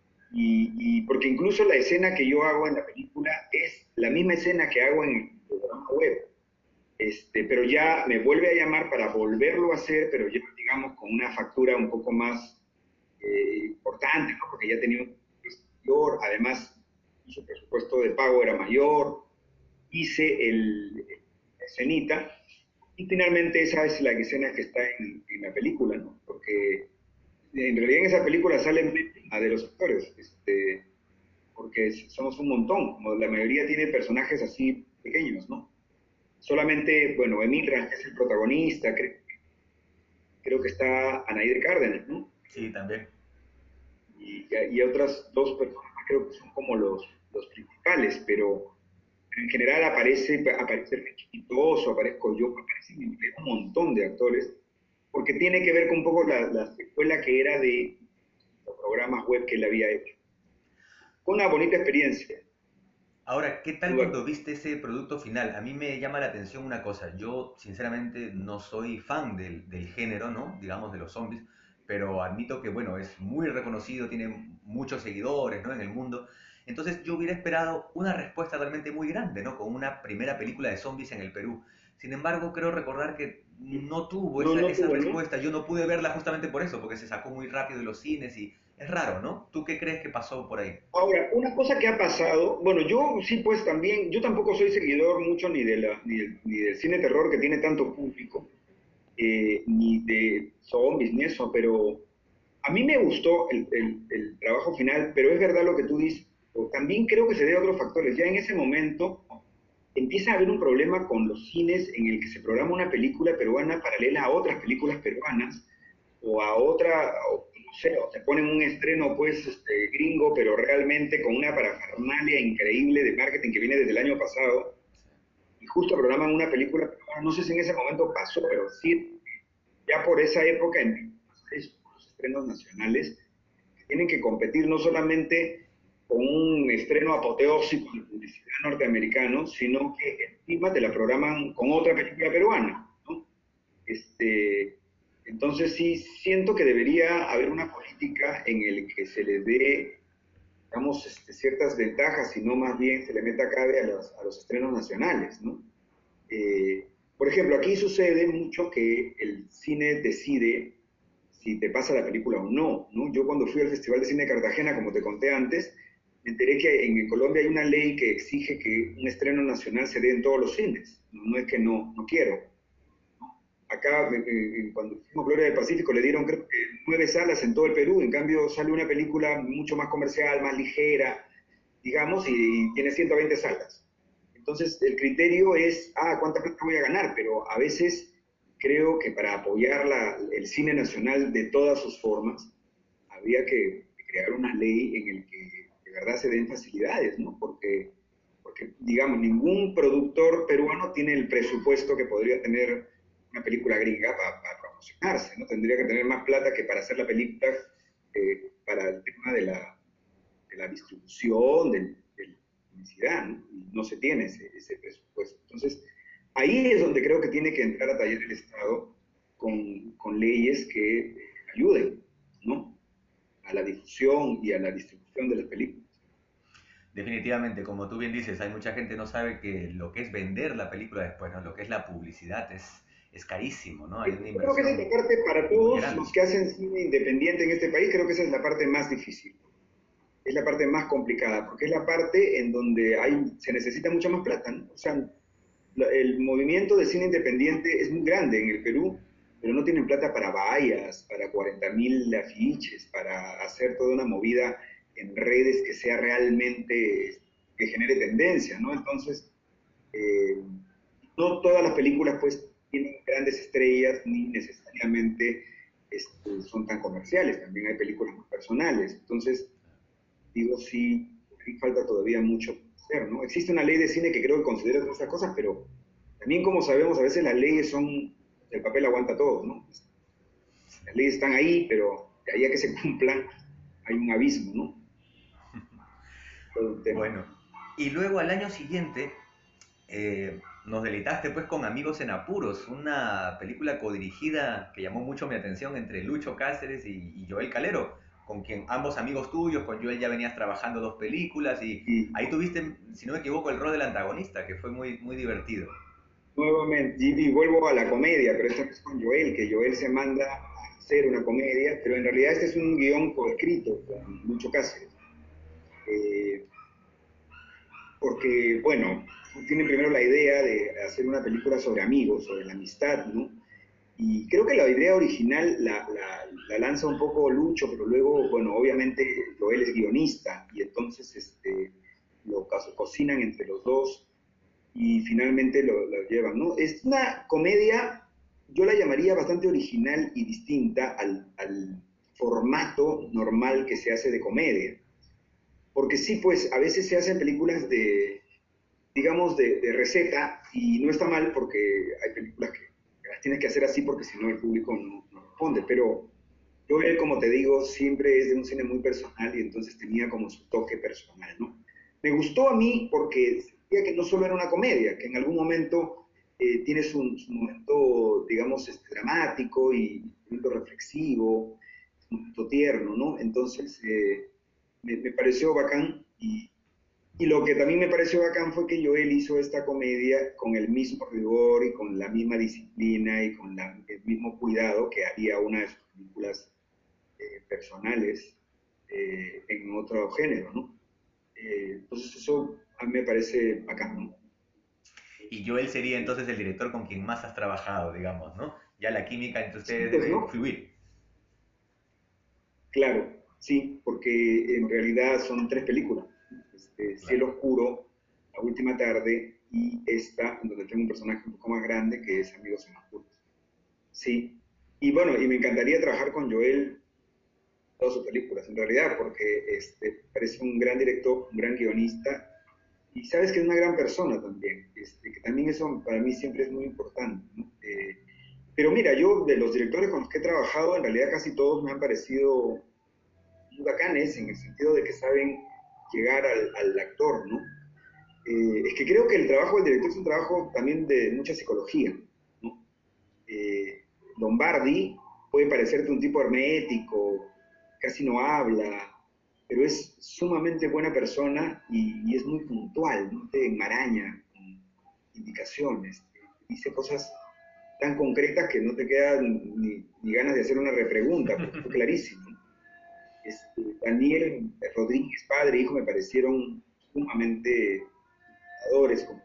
Y porque incluso la escena que yo hago en la película es la misma escena que hago en el programa web. Pero ya me vuelve a llamar para volverlo a hacer, pero ya digamos con una factura un poco más importante, ¿no? Porque ya tenía un presupuesto mayor, además su presupuesto de pago era mayor, hice la escenita y finalmente esa es la escena que está en la película, ¿no? Porque en realidad en esa película salen a de los actores, porque somos un montón, como la mayoría tiene personajes así pequeños, ¿no? Solamente, bueno, Emil Rangel es el protagonista, creo que está Anaíde Cárdenas, ¿no? Sí, también. Y otras dos personas creo que son como los principales, pero en general aparece el Chiquitoso, aparezco yo, aparecen un montón de actores, porque tiene que ver con un poco la secuela que era de los programas web que él había hecho. Fue una bonita experiencia. Ahora, ¿qué tal Duda. cuando viste ese producto final? A mí me llama la atención una cosa. Yo, sinceramente, no soy fan del género, ¿no? Digamos, de los zombies, pero admito que, bueno, es muy reconocido, tiene muchos seguidores, ¿no? En el mundo. Entonces, yo hubiera esperado una respuesta realmente muy grande, ¿no? Con una primera película de zombies en el Perú. Sin embargo, creo recordar que no tuvo No, no esa tuvo, ¿no? respuesta. Yo no pude verla justamente por eso, porque se sacó muy rápido de los cines y es raro, ¿no? ¿Tú qué crees que pasó por ahí? Ahora, una cosa que ha pasado, bueno, yo sí pues también, yo tampoco soy seguidor mucho ni del cine terror que tiene tanto público, ni de zombies, ni eso, pero a mí me gustó el trabajo final, pero es verdad lo que tú dices, también creo que se debe a otros factores. Ya en ese momento empieza a haber un problema con los cines en el que se programa una película peruana paralela a otras películas peruanas, o a otra, o, no sé, o te ponen un estreno pues gringo, pero realmente con una parafernalia increíble de marketing que viene desde el año pasado, y justo programan una película peruana, no sé si en ese momento pasó, pero sí, ya por esa época en los estrenos nacionales tienen que competir no solamente con un estreno apoteósico de publicidad norteamericano, sino que encima te la programan con otra película peruana, ¿no? Entonces sí siento que debería haber una política en el que se les dé, digamos, ciertas ventajas y no más bien se le meta cabe a los estrenos nacionales, ¿no? Por ejemplo, aquí sucede mucho que el cine decide si te pasa la película o no, ¿no? Yo cuando fui al Festival de Cine de Cartagena, como te conté antes, me enteré que en Colombia hay una ley que exige que un estreno nacional se dé en todos los cines. No, no es que no quiero. Acá, cuando fuimos a Gloria del Pacífico, le dieron creo que 9 salas en todo el Perú. En cambio, sale una película mucho más comercial, más ligera, digamos, y tiene 120 salas. Entonces, el criterio es, ¿cuánta plata voy a ganar? Pero a veces creo que para apoyar el cine nacional de todas sus formas, había que crear una ley en el que de verdad se den facilidades, ¿no? Porque, digamos, ningún productor peruano tiene el presupuesto que podría tener una película gringa para promocionarse, ¿no? Tendría que tener más plata que para hacer la película, para el tema de la distribución, de la publicidad, ¿no? Y no se tiene ese presupuesto. Entonces, ahí es donde creo que tiene que entrar a taller el Estado con leyes que ayuden, ¿no? a la difusión y a la distribución de las películas. Definitivamente, como tú bien dices, hay mucha gente que no sabe que lo que es vender la película después, ¿no? Lo que es la publicidad es carísimo, ¿no? Hay una Yo creo que esa es inversión la parte para muy todos grande. los que hacen cine independiente en este país, creo que esa es la parte más difícil, es la parte más complicada, porque es la parte en donde se necesita mucha más plata, ¿no? O sea, el movimiento de cine independiente es muy grande en el Perú, pero no tienen plata para vallas, para 40.000 afiches, para hacer toda una movida en redes que sea realmente, que genere tendencia, ¿no? Entonces, eh, no todas las películas pues tienen grandes estrellas ni necesariamente son tan comerciales, también hay películas más personales. Entonces, digo, sí, ahí falta todavía mucho por hacer, ¿no? Existe una ley de cine que creo que considera todas esas cosas, pero también como sabemos, a veces las leyes son, el papel aguanta todo, ¿no? Las leyes están ahí, pero de ahí a que se cumplan hay un abismo, ¿no? Todo un tema. Bueno, y luego al año siguiente nos deleitaste pues con Amigos en Apuros, una película codirigida que llamó mucho mi atención entre Lucho Cáceres y Joel Calero, con quien ambos amigos tuyos, con Joel ya venías trabajando dos películas y Y ahí tuviste, si no me equivoco, el rol del antagonista, que fue muy, muy divertido. nuevamente, y vuelvo a la comedia, pero esta vez con Joel, que Joel se manda a hacer una comedia, pero en realidad este es un guión coescrito con Lucho Cáceres. Eh, Porque, bueno, tienen primero la idea de hacer una película sobre amigos, sobre la amistad, ¿no? Y creo que la idea original la lanza un poco Lucho, pero luego, bueno, obviamente Joel es guionista y entonces cocinan entre los dos y finalmente lo llevan, ¿no? Es una comedia, yo la llamaría bastante original y distinta al formato normal que se hace de comedia. Porque sí, pues a veces se hacen películas digamos, de receta y no está mal porque hay películas que las tienes que hacer así porque si no el público no responde, pero yo él, como te digo, siempre es de un cine muy personal y entonces tenía como su toque personal, ¿no? Me gustó a mí porque sentía que no solo era una comedia, que en algún momento tiene su momento, digamos, dramático y un momento reflexivo, un momento tierno, ¿no? Entonces, me pareció bacán y lo que también me pareció bacán fue que Joel hizo esta comedia con el mismo rigor y con la misma disciplina y con el mismo cuidado que haría una de sus películas personales en otro género, ¿no? Entonces eso a mí me parece bacán, ¿no? Y Joel sería entonces el director con quien más has trabajado, digamos, ¿no? Ya la química entre Sí, ustedes pues, debe ¿no? fluir. Claro, sí, porque en realidad son tres películas. Claro. Cielo Oscuro, La Última Tarde y esta, en donde tengo un personaje un poco más grande que es Amigos en Apuros. Sí, y bueno, y me encantaría trabajar con Joel todas sus películas, en realidad, porque parece un gran director, un gran guionista, y sabes que es una gran persona también, que también eso para mí siempre es muy importante, ¿no? Pero mira, yo de los directores con los que he trabajado, en realidad casi todos me han parecido muy bacanes, en el sentido de que saben llegar al actor, ¿no? Es que creo que el trabajo del director es un trabajo también de mucha psicología, ¿no? eh, Lombardi puede parecerte un tipo hermético, casi no habla, pero es sumamente buena persona y es muy puntual, no te enmaraña con indicaciones, dice cosas tan concretas que no te quedan ni ganas de hacer una repregunta, porque fue clarísimo. Daniel Rodríguez, padre e hijo, me parecieron sumamente inspiradores, como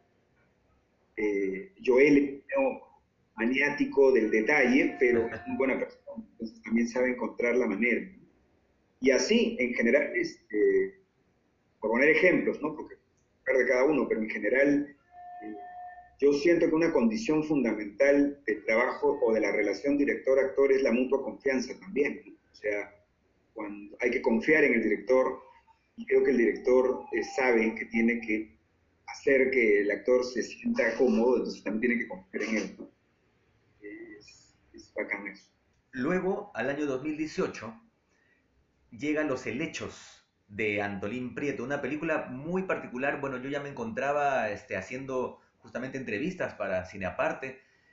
Joel, no, maniático del detalle, pero es muy buena persona, entonces también sabe encontrar la manera. Y así, en general, por poner ejemplos, ¿no? Porque de cada uno, pero en general, eh, yo siento que una condición fundamental del trabajo o de la relación director-actor es la mutua confianza también, ¿no? O sea, cuando hay que confiar en el director y creo que el director sabe que tiene que hacer que el actor se sienta cómodo, entonces también tiene que confiar en él, ¿no? Es bacán eso. Luego, al año 2018, llegan Los Helechos de Antolín Prieto, una película muy particular. Bueno, yo ya me encontraba haciendo justamente entrevistas para Cine Aparte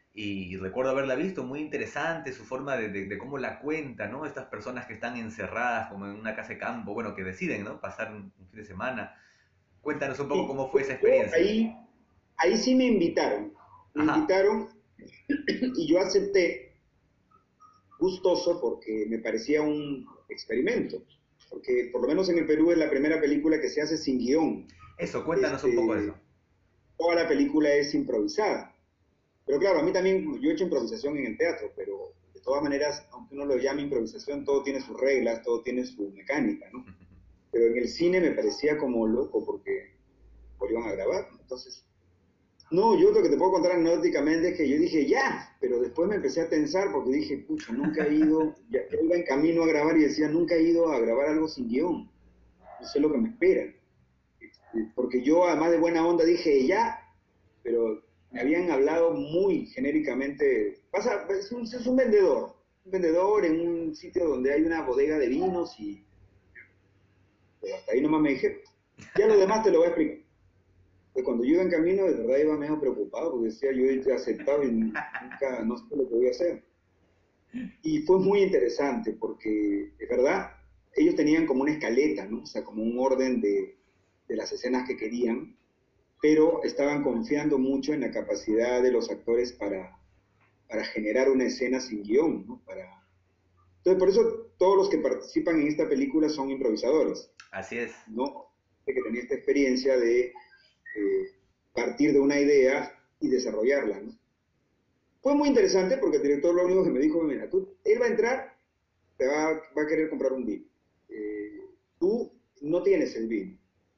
y recuerdo haberla visto, muy interesante su forma de cómo la cuenta, ¿no? Estas personas que están encerradas como en una casa de campo, bueno, que deciden, ¿no? Pasar un fin de semana. Cuéntanos un poco Sí, cómo fue esa yo experiencia. ahí sí me Ajá, invitaron y yo acepté gustoso porque me parecía un experimento, porque por lo menos en el Perú es la primera película que se hace sin guión. eso, cuéntanos un poco de eso. Este, toda la película es improvisada. Pero claro, a mí también, yo he hecho improvisación en el teatro, pero de todas maneras, aunque uno lo llame improvisación, todo tiene sus reglas, todo tiene su mecánica, ¿no? Pero en el cine me parecía como loco porque iban a grabar, ¿no? Entonces, no, yo lo que te puedo contar anecdóticamente es que yo dije, ya, pero después me empecé a tensar porque dije, pucha, nunca he ido, ya iba en camino a grabar y decía, nunca he ido a grabar algo sin guión, no sé lo que me espera. Porque yo, además de buena onda, dije, ya, pero me habían hablado muy genéricamente, pasa, es un vendedor en un sitio donde hay una bodega de vinos y pero hasta ahí nomás me dije, ya lo demás te lo voy a explicar. Pues cuando yo iba en camino, de verdad iba medio preocupado, porque decía, yo he aceptado y nunca, no sé lo que voy a hacer. Y fue muy interesante, porque, de verdad, ellos tenían como una escaleta, ¿no? O sea, como un orden de las escenas que querían, pero estaban confiando mucho en la capacidad de los actores para generar una escena sin guión, ¿no? Entonces, por eso todos los que participan en esta película son improvisadores, Así es. ¿no? De que tenía esta experiencia de partir de una idea y desarrollarla, ¿no? Fue muy interesante porque el director lo único que me dijo, mira, él va a entrar, va a querer comprar un vino. Tú no tienes el vino,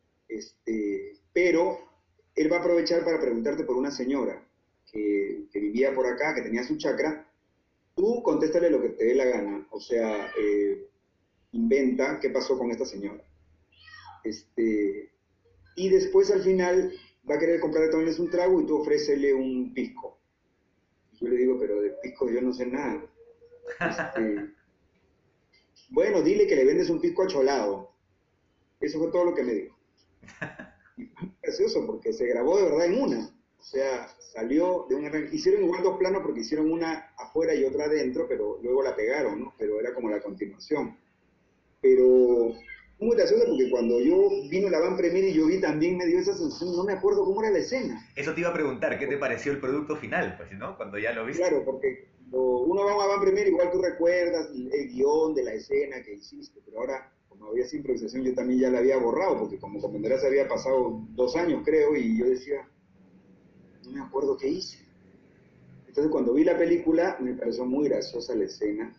pero él va a aprovechar para preguntarte por una señora que vivía por acá, que tenía su chacra. Tú contéstale lo que te dé la gana, o sea, inventa qué pasó con esta señora. Este, y después al final va a querer comprarle también un trago y tú ofrécele un pisco. Y yo le digo, pero de pisco yo no sé nada. Este, bueno, dile que le vendes un pisco acholado. Eso fue todo lo que me dijo. Y fue gracioso porque se grabó de verdad en una. O sea, salió de un arranque. Hicieron igual dos planos porque hicieron una afuera y otra adentro, pero luego la pegaron, ¿no? Pero era como la continuación. Pero fue muy gracioso porque cuando yo vino la van premier y yo vi también me dio esa sensación, no me acuerdo cómo era la escena. Eso te iba a preguntar, ¿qué te pareció el producto final? Pues, ¿no? Cuando ya lo viste. Claro, porque cuando uno va a una van premier igual tú recuerdas el guión de la escena que hiciste, pero ahora como había esa improvisación yo también ya la había borrado, porque como comprenderás había pasado 2 años creo y yo decía, no me acuerdo qué hice. Entonces cuando vi la película me pareció muy graciosa la escena.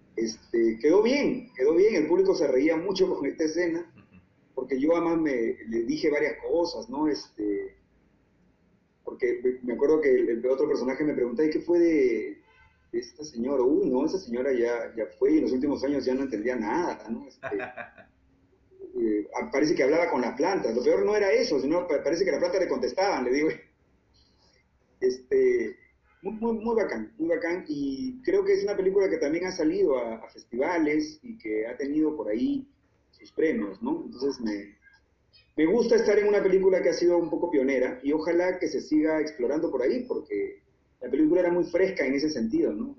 Quedó bien, el público se reía mucho con esta escena, porque yo además le dije varias cosas, ¿no? Porque me acuerdo que el otro personaje me preguntaba, ¿y qué fue de esta señora? Uy, no, esa señora ya fue y en los últimos años ya no entendía nada, ¿no? Parece que hablaba con las plantas. Lo peor no era eso, sino parece que las plantas le contestaban, le digo. Este, muy bacán, muy bacán. Y creo que es una película que también ha salido a festivales y que ha tenido por ahí sus premios, ¿no? Entonces me gusta estar en una película que ha sido un poco pionera y ojalá que se siga explorando por ahí, porque la película era muy fresca en ese sentido, ¿no?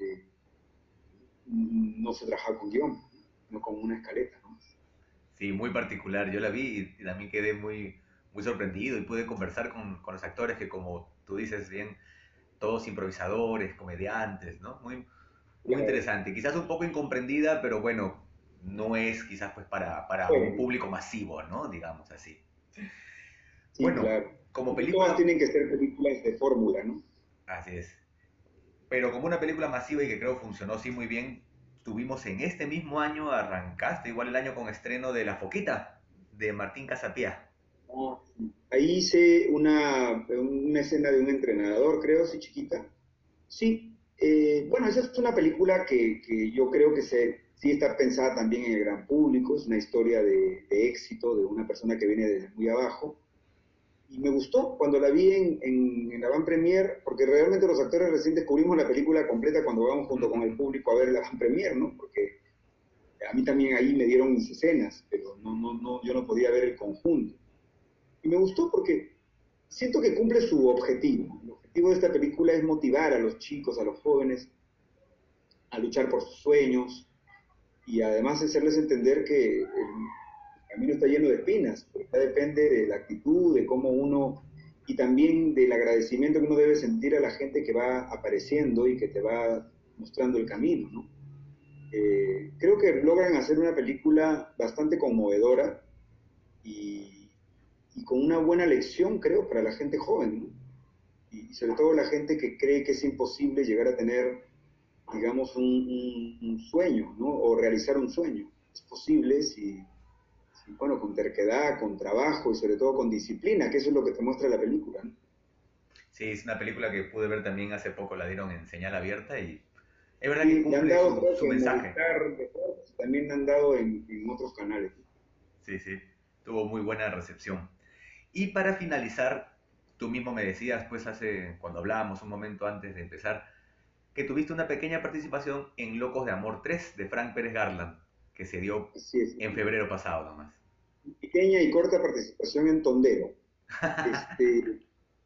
No se trabajaba con guión, no con una escaleta, ¿no? Sí, muy particular. Yo la vi y también quedé muy, muy sorprendido y pude conversar con los actores que, como tú dices bien, todos improvisadores, comediantes, ¿no? Muy, muy Claro. interesante. Quizás un poco incomprendida, pero bueno, no es quizás pues para un Bueno, público masivo, ¿no? Digamos así. sí, Bueno, claro. como No todas película, tienen que ser películas de fórmula, ¿no? así es. Pero como una película masiva y que creo funcionó sí muy bien, tuvimos en este mismo año, arrancaste igual el año con estreno de La Foquita, de Martín Casapía. Ah, sí. Ahí hice una escena de un entrenador, creo, sí, chiquita. Sí, bueno, esa es una película que yo creo que sí está pensada también en el gran público, es una historia de éxito de una persona que viene desde muy abajo. Y me gustó cuando la vi en la van premier, porque realmente los actores recién descubrimos la película completa cuando vamos junto con el público a ver la van premier, ¿no? Porque a mí también ahí me dieron mis escenas, pero yo no podía ver el conjunto. Y me gustó porque siento que cumple su objetivo. objetivo de esta película es motivar a los chicos, a los jóvenes, a luchar por sus sueños y además hacerles entender que el camino está lleno de espinas, pero ya depende de la actitud, de cómo uno, y también del agradecimiento que uno debe sentir a la gente que va apareciendo y que te va mostrando el camino, ¿no? Creo que logran hacer una película bastante conmovedora y, y, con una buena lección, creo, para la gente joven, ¿no? Y sobre todo la gente que cree que es imposible llegar a tener, digamos, un sueño, ¿no? O realizar un sueño. Es posible si, bueno, con terquedad, con trabajo y sobre todo con disciplina, que eso es lo que te muestra la película, ¿no? Sí, es una película que pude ver también hace poco, la dieron en señal abierta y es verdad que Y le han cumple dado, creo su que en mensaje. Movistar, también le han dado en otros canales. Sí, sí, tuvo muy buena recepción. Y para finalizar, tú mismo me decías, pues hace, cuando hablábamos un momento antes de empezar, que tuviste una pequeña participación en Locos de Amor 3 de Frank Pérez Garland, que se dio Así es. en febrero pasado nomás. Pequeña y corta participación en Tondero. Este,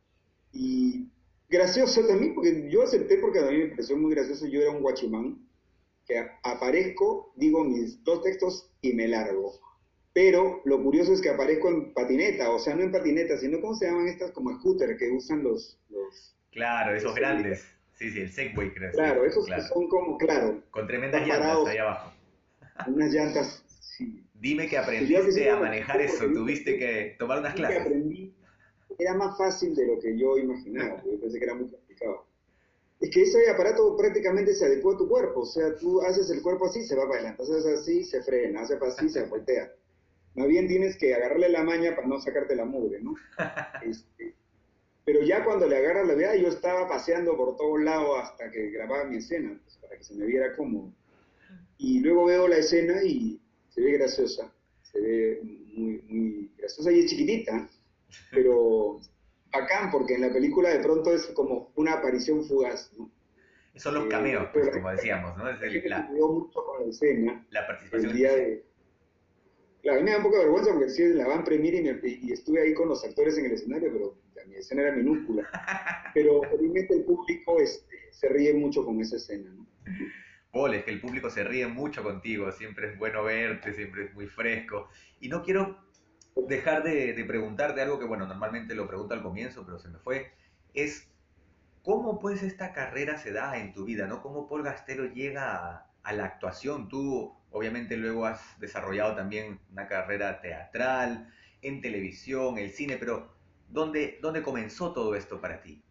y gracioso también, porque yo acepté porque a mí me pareció muy gracioso, yo era un guachimán, que aparezco, digo mis dos textos y me largo. Pero lo curioso es que aparezco en patineta, o sea, no en patineta, sino, ¿cómo se llaman estas? Como scooter que usan Claro, esos los celebridades. grandes. Sí, sí, el Segway creo, sí, Claro, esos que claro. son como, claro, Con tremendas están llantas parados ahí abajo. en unas llantas, sí. Dime que Que yo al aprendiste principio a me manejar asusté porque eso, tuviste que tomar unas vi que clases. aprendí, era más fácil de lo que yo imaginaba, porque yo pensé que era muy complicado. Es que ese aparato prácticamente se adecua a tu cuerpo, o sea, tú haces el cuerpo así, se va para adelante, haces así, se frena, haces así, se voltea. Más bien tienes que agarrarle la maña para no sacarte la mugre, ¿no? Este, pero ya cuando le agarras la vida, yo estaba paseando por todos lados hasta que grababa mi escena, pues, para que se me viera cómodo. Y luego veo la escena y se ve graciosa, se ve muy, muy graciosa y es chiquitita, pero bacán porque en la película de pronto es como una aparición fugaz, ¿no? Son los cameos, Pero pues, como decíamos, ¿no? Es la gente se cuidó mucho con la escena la participación el día especial. de... Claro, a mí me da un poco de vergüenza porque sí, la van premier y estuve ahí con los actores en el escenario, pero ya, mi escena era minúscula. Pero felizmente el público se ríe mucho con esa escena, ¿no? Paul, es que el público se ríe mucho contigo, siempre es bueno verte, siempre es muy fresco. Y no quiero dejar de preguntarte algo que, bueno, normalmente lo pregunto al comienzo, pero se me fue. Es, ¿cómo pues esta carrera se da en tu vida, ¿no? ¿Cómo Paul Gastelo llega a la actuación? Tú obviamente luego has desarrollado también una carrera teatral, en televisión, el cine, pero ¿dónde comenzó todo esto para ti?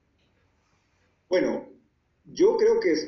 Bueno, yo creo que,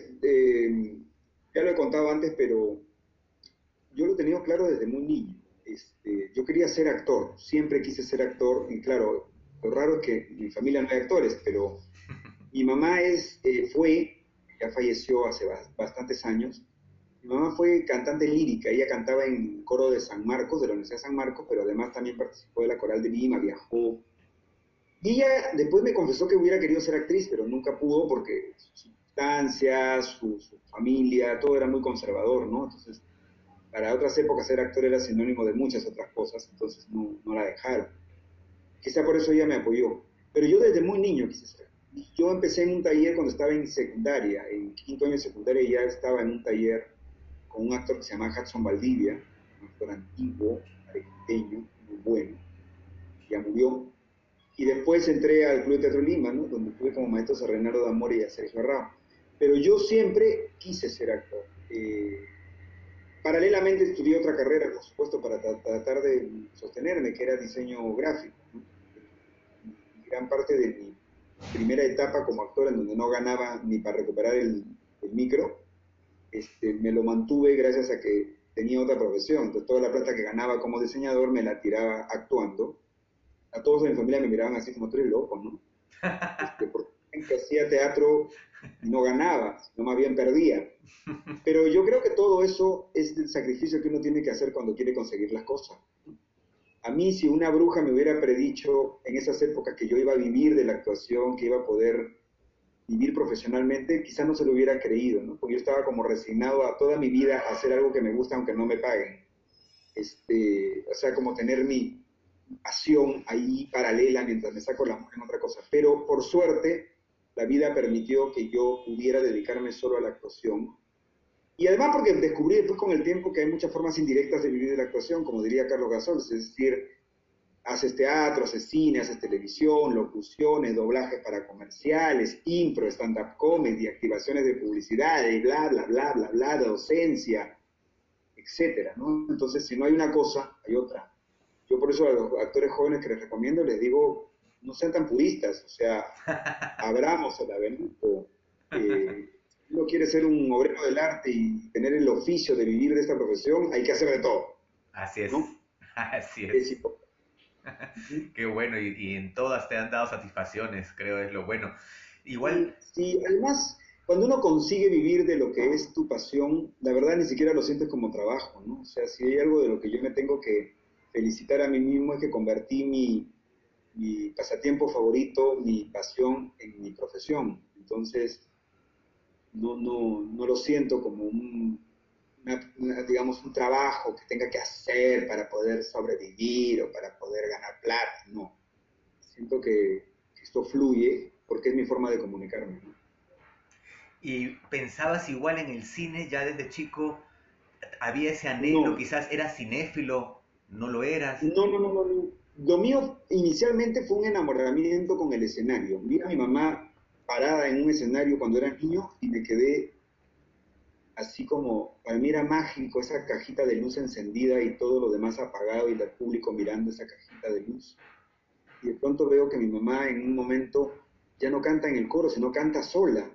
ya lo he contado antes, pero yo lo he tenido claro desde muy niño. Yo quería ser actor, siempre quise ser actor, y claro, lo raro es que en mi familia no hay actores, pero mi mamá fue, ya falleció hace bastantes años, mi mamá fue cantante lírica, ella cantaba en el coro de San Marcos, de la Universidad de San Marcos, pero además también participó de la Coral de Lima, viajó. Y ella después me confesó que hubiera querido ser actriz, pero nunca pudo porque sus circunstancias, su familia, todo era muy conservador, ¿no? Entonces, para otras épocas ser actor era sinónimo de muchas otras cosas, entonces no la dejaron. Quizá por eso ella me apoyó. Pero yo desde muy niño quise ser. Yo empecé en un taller cuando estaba en secundaria, en quinto año de secundaria ya estaba en un taller con un actor que se llama Hudson Valdivia, un actor antiguo, arequipeño, muy bueno, ya murió. Y después entré al Club de Teatro Lima, ¿no? Donde tuve como maestros a Reynaldo D'Amore y a Sergio Arrao. Pero yo siempre quise ser actor. Paralelamente estudié otra carrera, por supuesto, para tratar de sostenerme, que era diseño gráfico, ¿no? Gran parte de mi primera etapa como actor, en donde no ganaba ni para recuperar el micro, me lo mantuve gracias a que tenía otra profesión. Entonces, toda la plata que ganaba como diseñador me la tiraba actuando. A todos en mi familia me miraban así como tú eres loco, ¿no? Porque hacía teatro y no ganaba, sino más bien perdía. Pero yo creo que todo eso es el sacrificio que uno tiene que hacer cuando quiere conseguir las cosas. A mí, si una bruja me hubiera predicho en esas épocas que yo iba a vivir de la actuación, que iba a poder vivir profesionalmente, quizás no se lo hubiera creído, ¿no? Porque yo estaba como resignado a toda mi vida a hacer algo que me gusta aunque no me paguen. O sea, como tener mi pasión ahí paralela mientras me saco la mano en otra cosa. Pero por suerte, la vida permitió que yo pudiera dedicarme solo a la actuación. Y además porque descubrí después con el tiempo que hay muchas formas indirectas de vivir de la actuación, como diría Carlos Gasol, es decir, haces teatro, haces cine, haces televisión, locuciones, doblajes para comerciales, impro, stand-up comedy, activaciones de publicidad, y bla, bla, bla, bla, bla, docencia, etcétera, ¿no? Entonces, si no hay una cosa, hay otra. Yo por eso a los actores jóvenes que les recomiendo les digo, no sean tan puristas, o sea, abramos el abanico. Si uno quiere ser un obrero del arte y tener el oficio de vivir de esta profesión, hay que hacer de todo, Así es, ¿no? así Es es. importante. Uh-huh. Qué bueno, y en todas te han dado satisfacciones, creo es lo bueno. Igual, Sí, sí, además, cuando uno consigue vivir de lo que es tu pasión, la verdad ni siquiera lo sientes como trabajo, ¿no? O sea, si hay algo de lo que yo me tengo que felicitar a mí mismo es que convertí mi pasatiempo favorito, mi pasión, en mi profesión. Entonces, no lo siento como digamos, un trabajo que tenga que hacer para poder sobrevivir o para poder ganar plata, no. Siento que esto fluye porque es mi forma de comunicarme, ¿no? ¿y pensabas igual en el cine ya desde chico? ¿Había ese anhelo? No, Quizás eras cinéfilo, no lo eras. no. Lo mío inicialmente fue un enamoramiento con el escenario. Vi a mi mamá parada en un escenario cuando era niño y me quedé así como, para mí era mágico esa cajita de luz encendida y todo lo demás apagado y el público mirando esa cajita de luz. Y de pronto veo que mi mamá en un momento ya no canta en el coro, sino canta sola.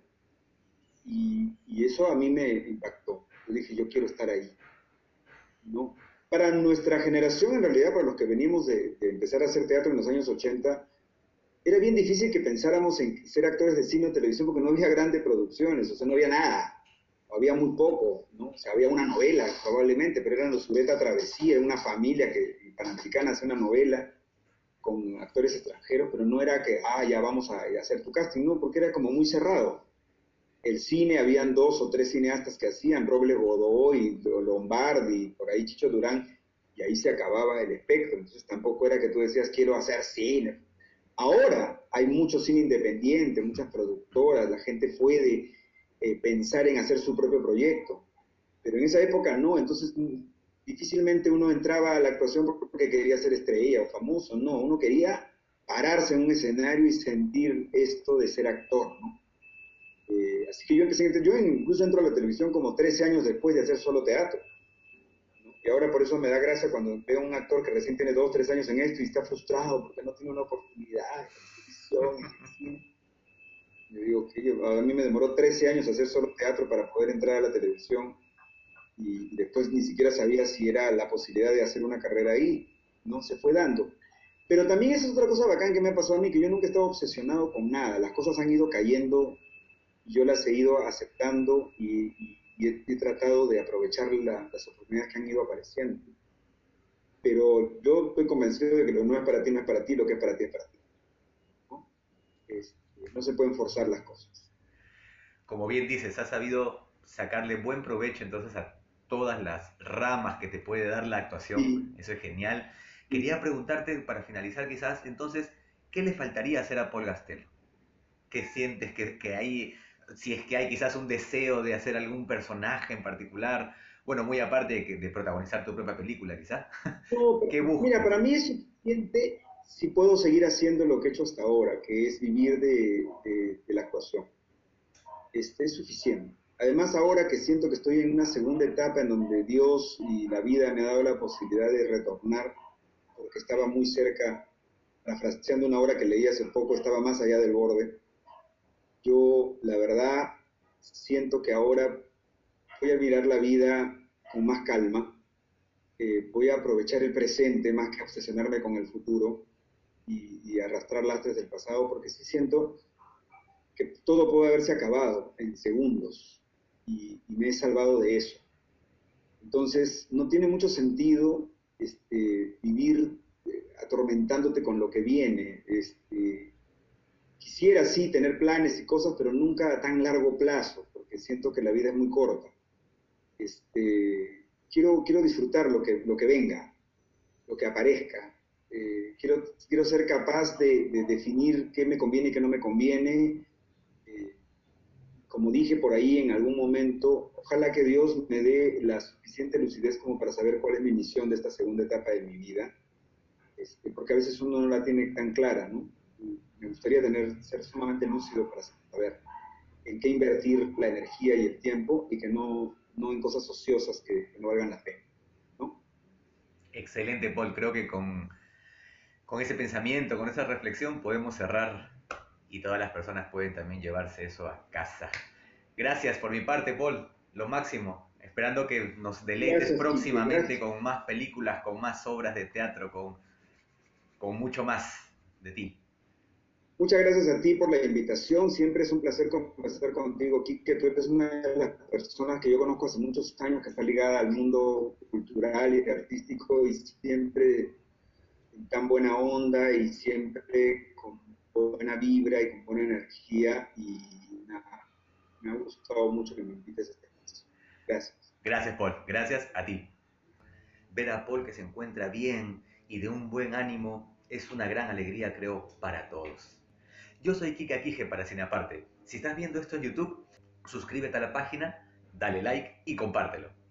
Y eso a mí me impactó. Yo dije, yo quiero estar ahí, ¿no? Para nuestra generación, en realidad, para los que venimos de empezar a hacer teatro en los años 80, era bien difícil que pensáramos en ser actores de cine o televisión porque no había grandes producciones, o sea, no había nada, había muy poco, ¿no? O sea, había una novela probablemente, pero eran los Zuleta Travesía, una familia que panamericana hace una novela con actores extranjeros, pero no era que, ya vamos a hacer tu casting, no, porque era como muy cerrado. El cine, habían dos o tres cineastas que hacían, Robles Godoy, Lombardi, por ahí Chicho Durán, y ahí se acababa el espectro, entonces tampoco era que tú decías, quiero hacer cine. Ahora hay mucho cine independiente, muchas productoras, la gente puede pensar en hacer su propio proyecto, pero en esa época no, entonces difícilmente uno entraba a la actuación porque quería ser estrella o famoso, no, uno quería pararse en un escenario y sentir esto de ser actor, ¿no? Así que yo empecé, yo incluso entro a la televisión como 13 años después de hacer solo teatro, ¿no? Y ahora por eso me da gracia cuando veo a un actor que recién tiene 2 3 años en esto y está frustrado porque no tiene una oportunidad en televisión, en cine. Yo digo que a mí me demoró 13 años hacer solo teatro para poder entrar a la televisión y después ni siquiera sabía si era la posibilidad de hacer una carrera ahí, no se fue dando. Pero también esa es otra cosa bacán que me ha pasado a mí, que yo nunca he estado obsesionado con nada, las cosas han ido cayendo, yo las he ido aceptando y he tratado de aprovechar las oportunidades que han ido apareciendo. Pero yo estoy convencido de que lo que no es para ti no es para ti, lo que es para ti es para ti, ¿no? No se pueden forzar las cosas. Como bien dices, has sabido sacarle buen provecho entonces a todas las ramas que te puede dar la actuación. Sí, Eso es genial. sí. Quería preguntarte, para finalizar quizás, entonces, ¿qué le faltaría hacer a Paul Gastel? ¿Qué sientes que hay, si es que hay quizás un deseo de hacer algún personaje en particular? Bueno, muy aparte de protagonizar tu propia película, quizás. No, ¿Qué mira, buscas? para mí es suficiente si puedo seguir haciendo lo que he hecho hasta ahora, que es vivir de la actuación. Es suficiente. Además, ahora que siento que estoy en una segunda etapa en donde Dios y la vida me ha dado la posibilidad de retornar, porque estaba muy cerca, parafraseando una obra que leí hace poco, estaba más allá del borde. Yo, la verdad, siento que ahora voy a mirar la vida con más calma, voy a aprovechar el presente más que obsesionarme con el futuro y arrastrar lastres del pasado, porque sí siento que todo puede haberse acabado en segundos y me he salvado de eso. Entonces, no tiene mucho sentido vivir atormentándote con lo que viene. Quisiera sí tener planes y cosas, pero nunca a tan largo plazo, porque siento que la vida es muy corta. Quiero disfrutar lo que venga, lo que aparezca. Quiero ser capaz de definir qué me conviene y qué no me conviene, como dije por ahí en algún momento, ojalá que Dios me dé la suficiente lucidez como para saber cuál es mi misión de esta segunda etapa de mi vida, porque a veces uno no la tiene tan clara, ¿no? Y me gustaría ser sumamente lúcido para saber en qué invertir la energía y el tiempo y que no en cosas ociosas que no valgan la pena, ¿no? Excelente, Paul. Creo que con ese pensamiento, con esa reflexión, podemos cerrar y todas las personas pueden también llevarse eso a casa. Gracias por mi parte, Paul. Lo máximo. Esperando que nos deleites Gracias, Quique. próximamente Gracias. con más películas, con más obras de teatro, con mucho más de ti. Muchas gracias a ti por la invitación. Siempre es un placer conversar contigo, Quique. Tú eres una de las personas que yo conozco hace muchos años que está ligada al mundo cultural y artístico y siempre en tan buena onda y siempre con buena vibra y con buena energía. Y nada, me ha gustado mucho que me invites a este espacio. Gracias. Gracias, Paul. Gracias a ti. Ver a Paul que se encuentra bien y de un buen ánimo es una gran alegría, creo, para todos. Yo soy Kika Kije para Cine Aparte. Si estás viendo esto en YouTube, suscríbete a la página, dale like y compártelo.